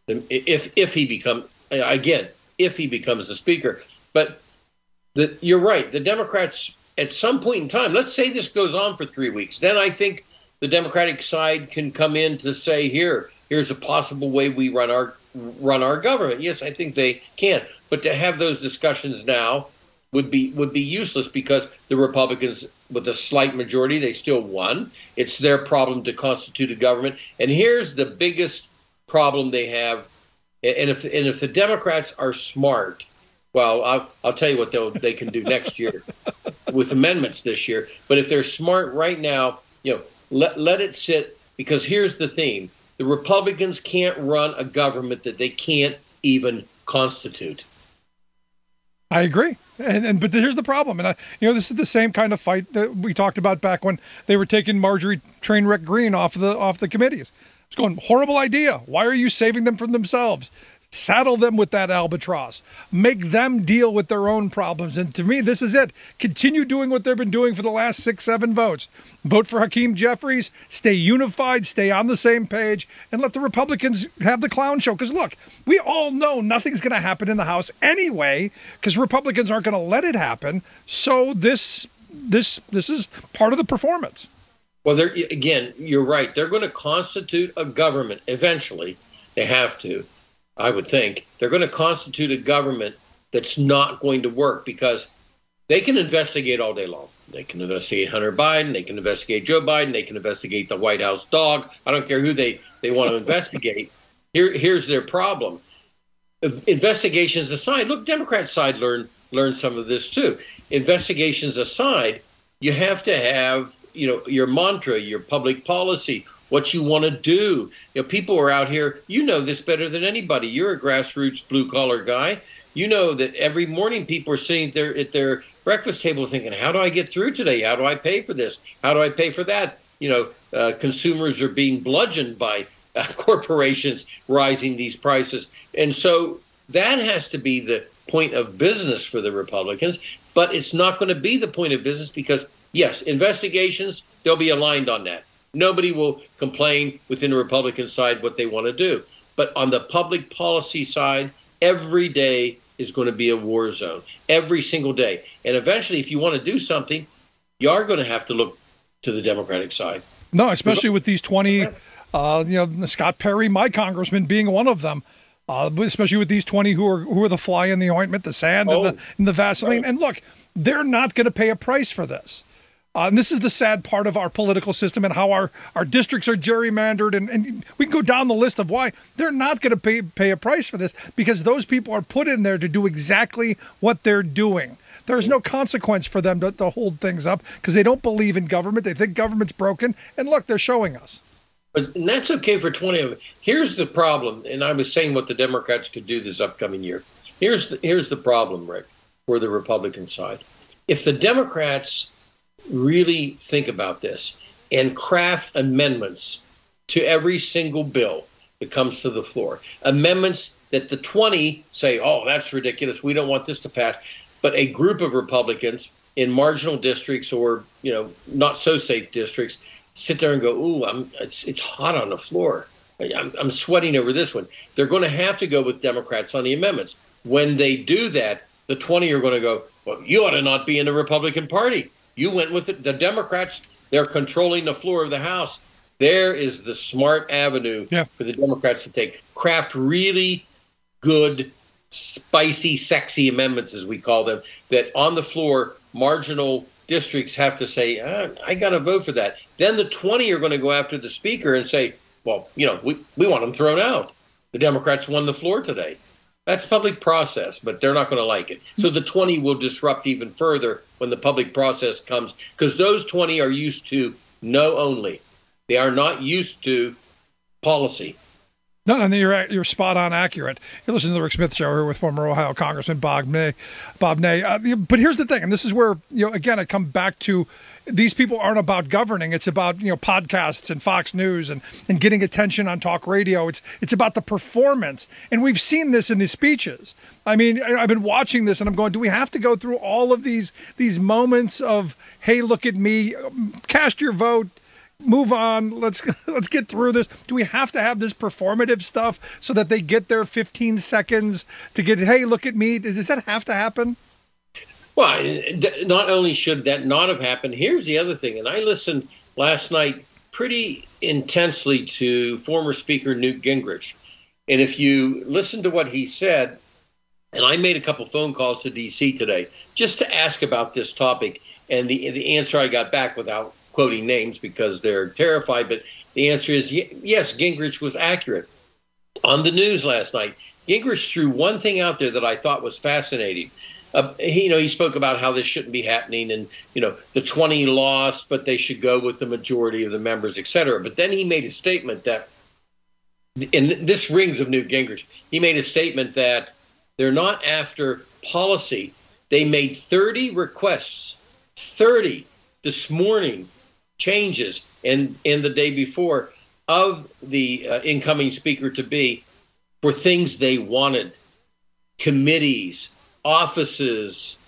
If if he become again, if he becomes the speaker. But the, you're right. The Democrats at some point in time. Let's say this goes on for three weeks. Then I think the Democratic side can come in to say, here, here's a possible way we run our run our government. Yes, I think they can. But to have those discussions now, would be would be useless because the Republicans, with a slight majority, they still won. It's their problem to constitute a government. And here's the biggest problem they have. And if and if the Democrats are smart, well, I'll, I'll tell you what they they can do next year with amendments this year. But if they're smart right now, you know, let let it sit, because here's the theme: the Republicans can't run a government that they can't even constitute. I agree. And, and but here's the problem. And, I, you know, this is the same kind of fight that we talked about back when they were taking Marjorie Trainwreck Green off the off the committees. It's going, horrible idea. Why are you saving them from themselves? Saddle them with that albatross. Make them deal with their own problems. And to me, this is it. Continue doing what they've been doing for the last six, seven votes. Vote for Hakeem Jeffries. Stay unified. Stay on the same page. And let the Republicans have the clown show. Because, look, we all know nothing's going to happen in the House anyway, because Republicans aren't going to let it happen. So this, this, this is part of the performance. Well, they're, again, you're right. They're going to constitute a government eventually. They have to. I would think they're going to constitute a government that's not going to work, because they can investigate all day long. They can investigate Hunter Biden. They can investigate Joe Biden. They can investigate the White House dog. I don't care who they, they want to investigate. Here, here's their problem. Investigations aside, look, Democrat side learned learned some of this too. Investigations aside, you have to have, you know, your mantra, your public policy, what you want to do. You know, people are out here, you know this better than anybody. You're a grassroots blue-collar guy. You know that every morning people are sitting there at their breakfast table thinking, how do I get through today? How do I pay for this? How do I pay for that? You know, uh, consumers are being bludgeoned by uh, corporations rising these prices. And so that has to be the point of business for the Republicans. But it's not going to be the point of business because, yes, investigations, they'll be aligned on that. Nobody will complain within the Republican side what they want to do. But on the public policy side, every day is going to be a war zone, every single day. And eventually, if you want to do something, you are going to have to look to the Democratic side. No, especially with these twenty, uh, you know, Scott Perry, my congressman, being one of them. Uh, especially with these twenty who are who are the fly in the ointment, the sand oh, and, the, and the Vaseline. Right. And look, they're not going to pay a price for this. Uh, and this is the sad part of our political system and how our, our districts are gerrymandered. And, and we can go down the list of why they're not going to pay pay a price for this, because those people are put in there to do exactly what they're doing. There's no consequence for them to, to hold things up because they don't believe in government. They think government's broken. And look, they're showing us. But and that's okay for twenty of them. Here's the problem, and I was saying what the Democrats could do this upcoming year. Here's the, here's the problem, Rick, for the Republican side. If the Democrats really think about this and craft amendments to every single bill that comes to the floor, amendments that the twenty say, oh, that's ridiculous, we don't want this to pass, but a group of Republicans in marginal districts or, you know, not so safe districts sit there and go, ooh, I'm, it's, it's hot on the floor. I'm, I'm sweating over this one. They're going to have to go with Democrats on the amendments. When they do that, the twenty are going to go, well, you ought to not be in the Republican Party. You went with the, the Democrats. They're controlling the floor of the House. There is the smart avenue yeah. for the Democrats to take. Craft really good, spicy, sexy amendments, as we call them, that on the floor, marginal districts have to say, ah, I got to vote for that. Then the twenty are going to go after the speaker and say, well, you know, we, we want them thrown out. The Democrats won the floor today. That's public process, but they're not going to like it. So the twenty will disrupt even further when the public process comes, because those twenty are used to no only. They are not used to policy. No, and you're you're spot on accurate. You're listening to the Rick Smith Show here with former Ohio Congressman Bob Ney. Bob Ney. Uh, but here's the thing, and this is where, you know, again, I come back to these people aren't about governing. It's about, you know, podcasts and Fox News and, and getting attention on talk radio. It's it's about the performance, and we've seen this in the speeches. I mean, I've been watching this, and I'm going, do we have to go through all of these these moments of, hey, look at me, cast your vote, move on, let's let's get through this? Do we have to have this performative stuff so that they get their fifteen seconds to get, hey, look at me? Does that have to happen? Well, not only should that not have happened, here's the other thing. And I listened last night pretty intensely to former Speaker Newt Gingrich. And if you listen to what he said, And I made a couple phone calls to D C today just to ask about this topic. And the the answer I got back, without quoting names because they're terrified, but the answer is yes, Gingrich was accurate. On the news last night, Gingrich threw one thing out there that I thought was fascinating. Uh, he, you know, he spoke about how this shouldn't be happening, and you know, the twenty lost, but they should go with the majority of the members, et cetera. But then he made a statement that, and this rings of Newt Gingrich. He made a statement that they're not after policy. They made thirty requests, thirty this morning, changes, and and the day before of the uh, incoming speaker to be for things they wanted, committees, offices,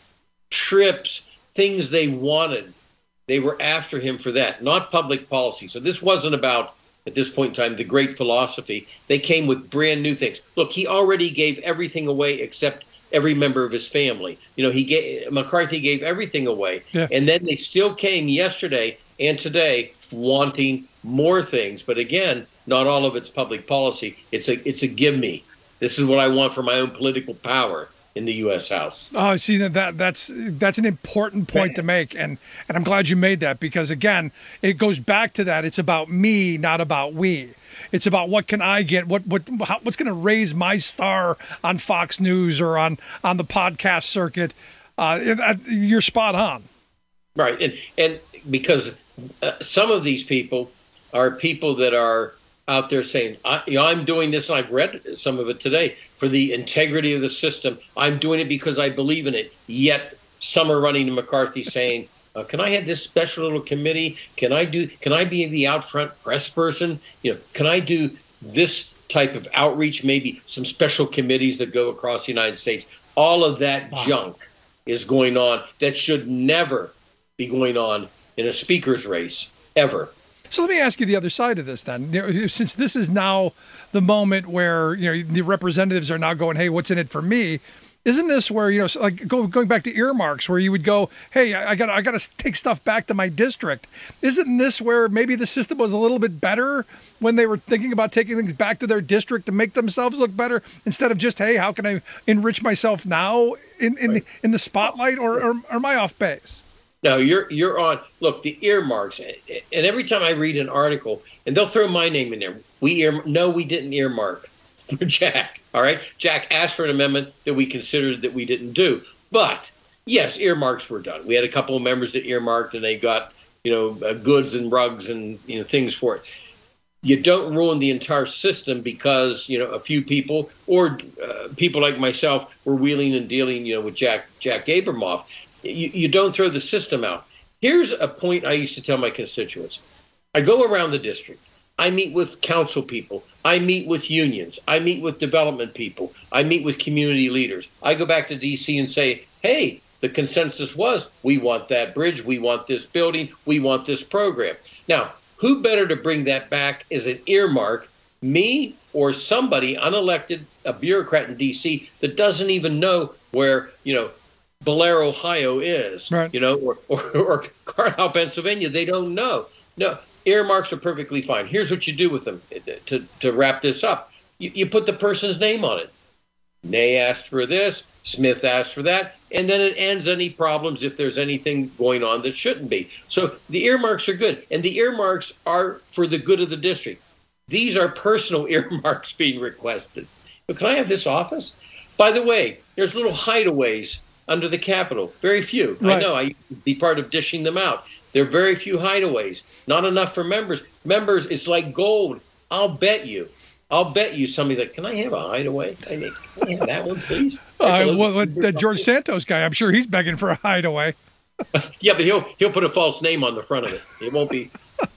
trips, things they wanted. They were after him for that, not public policy. So this wasn't about, at this point in time, the great philosophy. They came with brand new things. Look, he already gave everything away except every member of his family. You know, he gave, McCarthy gave everything away. Yeah. And then they still came yesterday and today wanting more things. But again, not all of it's public policy. It's a it's a give me. This is what I want for my own political power in the U S House. Oh, see, that that's that's an important point to make, and and I'm glad you made that, because again, it goes back to that. It's about me, not about we. It's about what can I get, what what how, what's going to raise my star on Fox News or on on the podcast circuit. Uh, you're spot on. Right, and and because uh, some of these people are people that are out there saying, I, you know, I'm doing this, and I've read some of it today, for the integrity of the system. I'm doing it because I believe in it. Yet some are running to McCarthy saying, uh, can I have this special little committee? Can I do? Can I be the out front press person? You know, can I do this type of outreach? Maybe some special committees that go across the United States. All of that wow. junk is going on that should never be going on in a speaker's race, ever. So let me ask you the other side of this then. You know, since this is now the moment where, you know, the representatives are now going, hey, what's in it for me? Isn't this where, you know, like go, going back to earmarks, where you would go, hey, I got I got to take stuff back to my district. Isn't this where maybe the system was a little bit better when they were thinking about taking things back to their district to make themselves look better, instead of just, hey, how can I enrich myself now in in, right. the, in the spotlight, or, or, or am I off base? No, you're you're on. Look, the earmarks, and every time I read an article, and they'll throw my name in there. We ear no, we didn't earmark for Jack. All right, Jack asked for an amendment that we considered that we didn't do. But yes, earmarks were done. We had a couple of members that earmarked, and they got, you know, uh, goods and rugs and, you know, things for it. You don't ruin the entire system because, you know, a few people or uh, people like myself were wheeling and dealing, you know, with Jack Jack Abramoff. You, you don't throw the system out. Here's a point I used to tell my constituents. I go around the district. I meet with council people. I meet with unions. I meet with development people. I meet with community leaders. I go back to D C and say, hey, the consensus was we want that bridge. We want this building. We want this program. Now, who better to bring that back as an earmark, me or somebody unelected, a bureaucrat in D C that doesn't even know where, you know, Blair, Ohio is, right. you know, or, or, or Carlisle, Pennsylvania. They don't know. No, earmarks are perfectly fine. Here's what you do with them to, to wrap this up. You, you put the person's name on it. Ney asked for this, Smith asked for that, and then it ends any problems if there's anything going on that shouldn't be. So the earmarks are good, and the earmarks are for the good of the district. These are personal earmarks being requested. But can I have this office? By the way, there's little hideaways under the Capitol. Very few. Right. I know. I used to be part of dishing them out. There are very few hideaways. Not enough for members. Members, it's like gold. I'll bet you. I'll bet you somebody's like, can I have a hideaway? Can I, can I have that one, please? Uh, well, the George Santos guy, I'm sure he's begging for a hideaway. Yeah, but he'll he'll put a false name on the front of it. It won't be...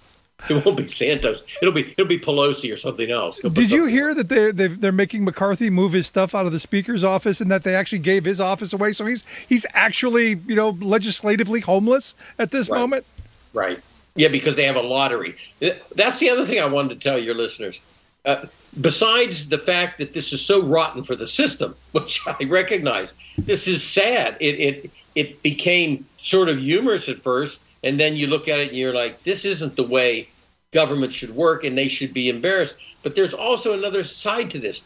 It won't be Santos. It'll be it'll be Pelosi or something else. Did you hear that they they they're making McCarthy move his stuff out of the Speaker's office, and that they actually gave his office away? So he's he's actually, you know, legislatively homeless at this right. moment. Right. Yeah, because they have a lottery. That's the other thing I wanted to tell your listeners. Uh, besides the fact that this is so rotten for the system, which I recognize, this is sad. It it it became sort of humorous at first. And then you look at it and you're like, this isn't the way government should work, and they should be embarrassed. But there's also another side to this.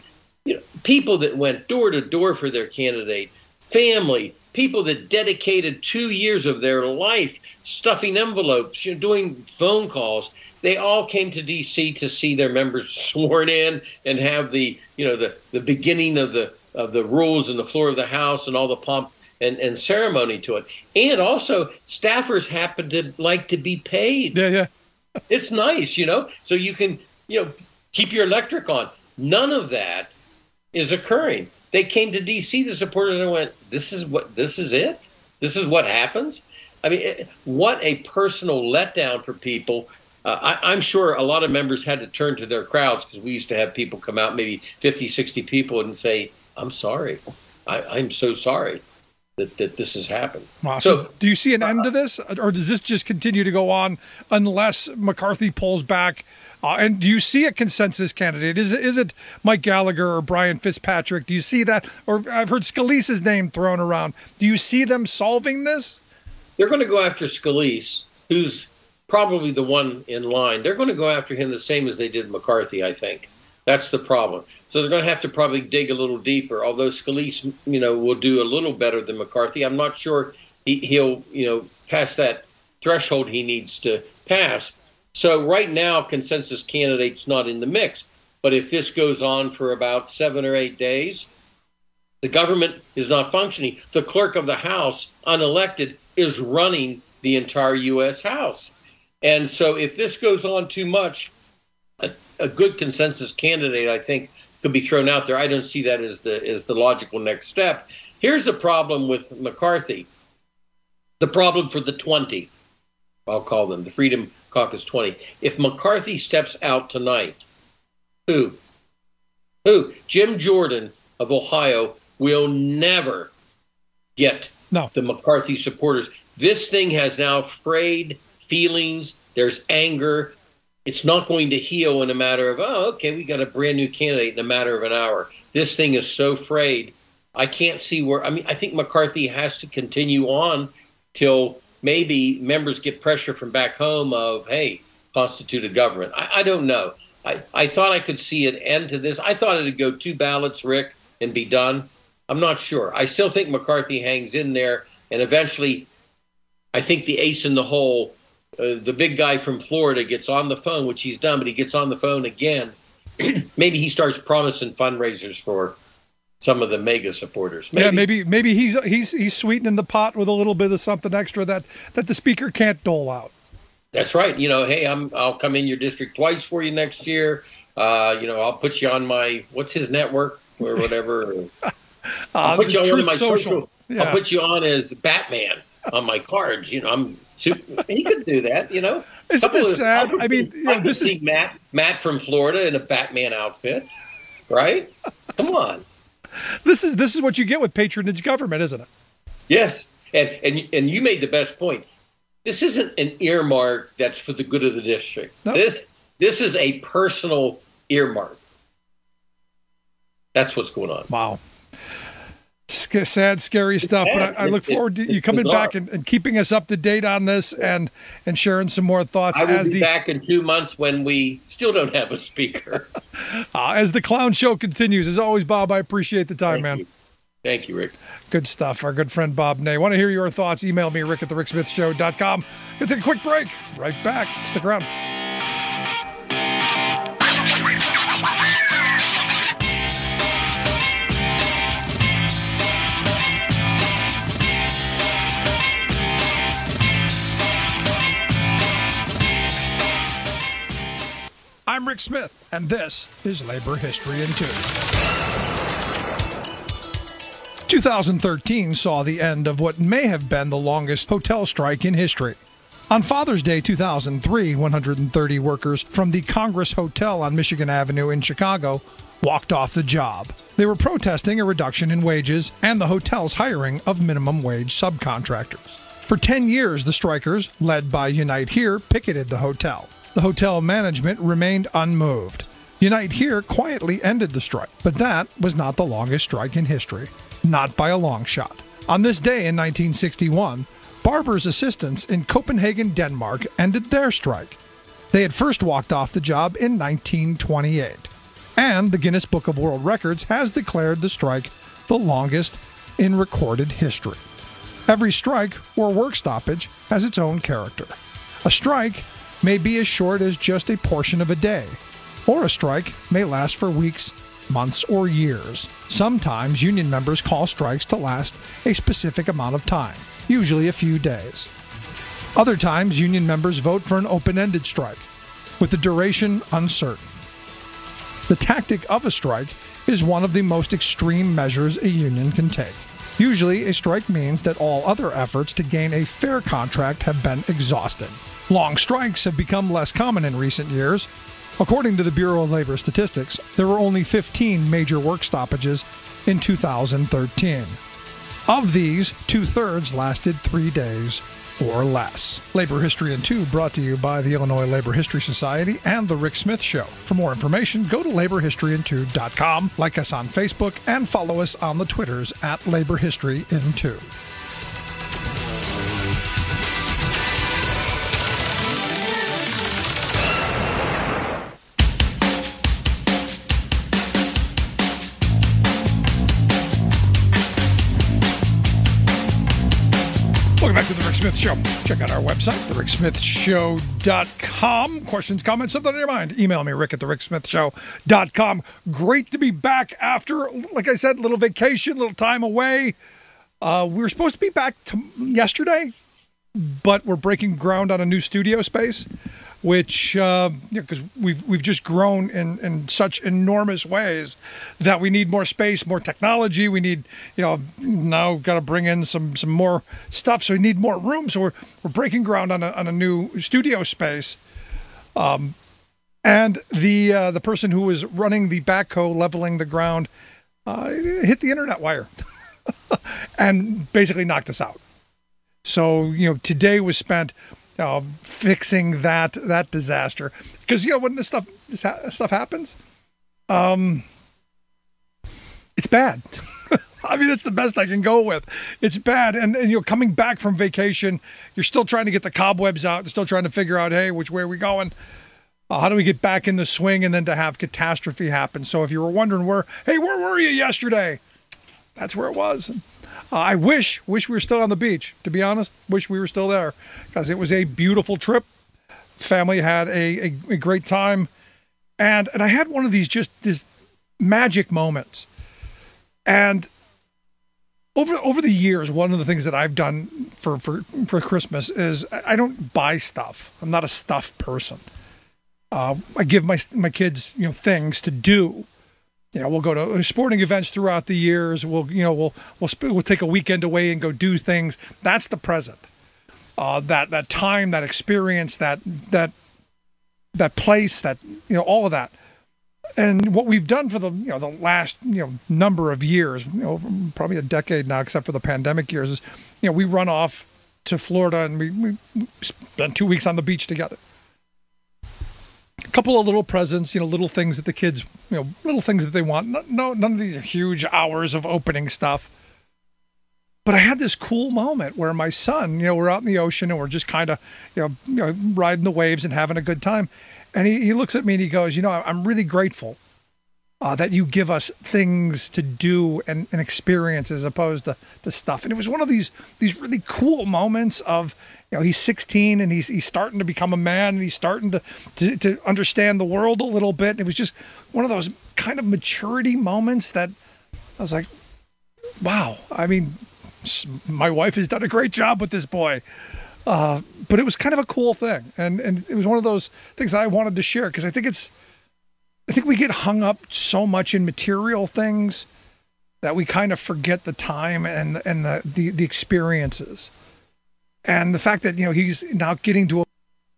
you know, people that went door to door for their candidate, family, people that dedicated two years of their life stuffing envelopes, you know, doing phone calls. They all came to D C to see their members sworn in and have the, you know, the, the beginning of the of the rules and the floor of the House and all the pomp and, and ceremony to it. And also, staffers happen to like to be paid. Yeah, yeah. It's nice, you know, so you can, you know, keep your electric on. None of that is occurring. They came to D C, the supporters, and went, this is what, this is it? This is what happens? I mean, it, what a personal letdown for people. Uh, I, I'm sure a lot of members had to turn to their crowds because we used to have people come out, maybe fifty, sixty people, and say, I'm sorry. I, I'm so sorry that, that this has happened. Wow. So, So do you see an end to this, or does this just continue to go on unless McCarthy pulls back? Uh, and do you see a consensus candidate? Is it, is it Mike Gallagher or Brian Fitzpatrick? Do you see that? Or I've heard Scalise's name thrown around. Do you see them solving this? They're going to go after Scalise, who's probably the one in line. They're going to go after him the same as they did McCarthy, I think. That's the problem. So they're going to have to probably dig a little deeper, although Scalise, you know, will do a little better than McCarthy. I'm not sure he, he'll, you know, pass that threshold he needs to pass. So right now, consensus candidate's not in the mix. But if this goes on for about seven or eight days, the government is not functioning. The clerk of the House, unelected, is running the entire U S House. And so if this goes on too much, a, a good consensus candidate, I think, could be thrown out there. I don't see that as the as the logical next step. Here's the problem with McCarthy. The problem for the twenty, I'll call them, the Freedom Caucus twenty. If McCarthy steps out tonight, who? Who? Jim Jordan of Ohio will never get no. the McCarthy supporters. This thing has now frayed feelings. There's anger. It's not going to heal in a matter of, oh, okay, we got a brand new candidate in a matter of an hour. This thing is so frayed. I can't see where, I mean, I think McCarthy has to continue on till maybe members get pressure from back home of, hey, constitute a government. I, I don't know. I, I thought I could see an end to this. I thought it'd go two ballots, Rick, and be done. I'm not sure. I still think McCarthy hangs in there, and eventually I think the ace in the hole, Uh, the big guy from Florida, gets on the phone, which he's done, but he gets on the phone again. Maybe he starts promising fundraisers for some of the mega supporters. Maybe. Yeah, maybe maybe he's he's he's sweetening the pot with a little bit of something extra that, that the speaker can't dole out. That's right. You know, hey, I'm I'll come in your district twice for you next year. Uh, you know, I'll put you on my what's his network or whatever. I'll uh, put you on one of my social. social. Yeah. I'll put you on as Batman on my cards. You know, I'm. He could do that, you know. Isn't this of, sad? I mean, you know, I this see is Matt, Matt from Florida in a Batman outfit, right? Come on. This is this is what you get with patronage government, isn't it? Yes, and and and you made the best point. This isn't an earmark that's for the good of the district. No. This this is a personal earmark. That's what's going on. Wow. Sad, scary stuff, but I, I look forward to you coming back and, and keeping us up to date on this and and sharing some more thoughts. I will as be the, back in two months when we still don't have a speaker. uh, as the clown show continues. As always, Bob, I appreciate the time, Thank man. You. Thank you, Rick. Good stuff. Our good friend Bob Ney. Want to hear your thoughts? Email me, rick at the rick smith show dot com. Gonna take a quick break. Right back. Stick around. I'm Rick Smith, and this is Labor History in Two. twenty thirteen saw the end of what may have been the longest hotel strike in history. On Father's Day two thousand three, one hundred thirty workers from the Congress Hotel on Michigan Avenue in Chicago walked off the job. They were protesting a reduction in wages and the hotel's hiring of minimum wage subcontractors. For ten years, the strikers, led by Unite Here, picketed the hotel. The hotel management remained unmoved. Unite Here quietly ended the strike, but that was not the longest strike in history. Not by a long shot. On this day in nineteen sixty-one, barbers' assistants in Copenhagen, Denmark ended their strike. They had first walked off the job in nineteen twenty-eight. And the Guinness Book of World Records has declared the strike the longest in recorded history. Every strike or work stoppage has its own character. A strike may be as short as just a portion of a day, or a strike may last for weeks, months, or years. Sometimes union members call strikes to last a specific amount of time, usually a few days. Other times, union members vote for an open-ended strike, with the duration uncertain. The tactic of a strike is one of the most extreme measures a union can take. Usually, a strike means that all other efforts to gain a fair contract have been exhausted. Long strikes have become less common in recent years. According to the Bureau of Labor Statistics, there were only fifteen major work stoppages in two thousand thirteen. Of these, two-thirds lasted three days or less. Labor History in Two brought to you by the Illinois Labor History Society and The Rick Smith Show. For more information, go to labor history in two dot com, like us on Facebook, and follow us on the Twitters at Labor History in Two. Welcome back to The Rick Smith Show. Check out our website, the rick smith show dot com. Questions, comments, something on your mind. Email me, rick at the rick smith show dot com. Great to be back after, like I said, a little vacation, a little time away. Uh, we were supposed to be back to yesterday, but we're breaking ground on a new studio space, which, uh, you know, because we've we've just grown in, in such enormous ways that we need more space, more technology. We need, you know, now got to bring in some some more stuff, so we need more room. So we're we're breaking ground on a on a new studio space. Um, and the uh, the person who was running the backhoe, leveling the ground, uh, hit the internet wire and basically knocked us out. So, you know, today was spent Uh, fixing that that disaster, because you know when this stuff this ha- stuff happens, um, it's bad. I mean, that's the best I can go with. It's bad, and and you know, coming back from vacation, you're still trying to get the cobwebs out, and still trying to figure out, hey, which way are we going? Uh, how do we get back in the swing, and then to have catastrophe happen? So if you were wondering where, hey, where were you yesterday? That's where it was. Uh, I wish, wish we were still on the beach, to be honest. Wish we were still there, because it was a beautiful trip. Family had a, a, a great time. And and I had one of these just this magic moments. And over over the years, one of the things that I've done for, for, for Christmas is I don't buy stuff. I'm not a stuff person. Uh, I give my my kids, you know, things to do. You know, we'll go to sporting events throughout the years. We'll, you know, we'll we'll sp- we'll take a weekend away and go do things. That's the present. Uh, that that time, that experience, that that that place, that you know, all of that. And what we've done for the you know the last you know number of years, you know, probably a decade now, except for the pandemic years, is you know we run off to Florida and we, we spend two weeks on the beach together. A couple of little presents, you know, little things that the kids, you know, little things that they want. No, no, none of these huge hours of opening stuff. But I had this cool moment where my son, you know, we're out in the ocean and we're just kind of, you know, you know, riding the waves and having a good time. And he, he looks at me and he goes, you know, I'm really grateful uh, that you give us things to do and, and experience as opposed to, to stuff. And it was one of these these really cool moments of, you know, he's sixteen and he's he's starting to become a man and he's starting to, to, to understand the world a little bit. And it was just one of those kind of maturity moments that I was like, wow. I mean, my wife has done a great job with this boy. Uh, but it was kind of a cool thing. And and it was one of those things that I wanted to share because I think it's, I think we get hung up so much in material things that we kind of forget the time and and the, the, the experiences. And the fact that, you know, he's now getting to a...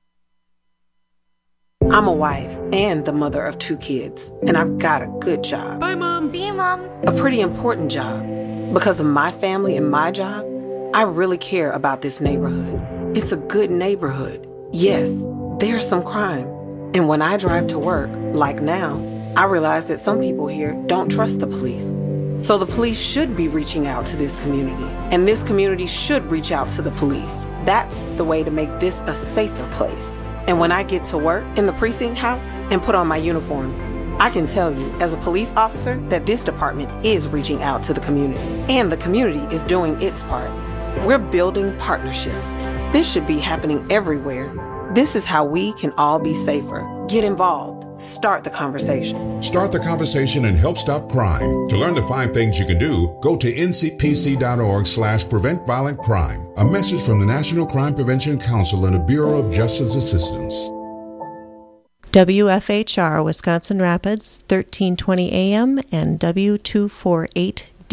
I'm a wife and the mother of two kids, and I've got a good job. Bye, Mom. See you, Mom. A pretty important job. Because of my family and my job, I really care about this neighborhood. It's a good neighborhood. Yes, there's some crime. And when I drive to work, like now, I realize that some people here don't trust the police. So the police should be reaching out to this community, and this community should reach out to the police. That's the way to make this a safer place. And when I get to work in the precinct house and put on my uniform, I can tell you, as a police officer, that this department is reaching out to the community, and the community is doing its part. We're building partnerships. This should be happening everywhere. This is how we can all be safer. Get involved. Start the conversation. Start the conversation and help stop crime. To learn the five things you can do, go to n c p c dot org slash prevent violent crime. A message from the National Crime Prevention Council and the Bureau of Justice Assistance. W F H R Wisconsin Rapids, thirteen twenty A M and W two forty-eight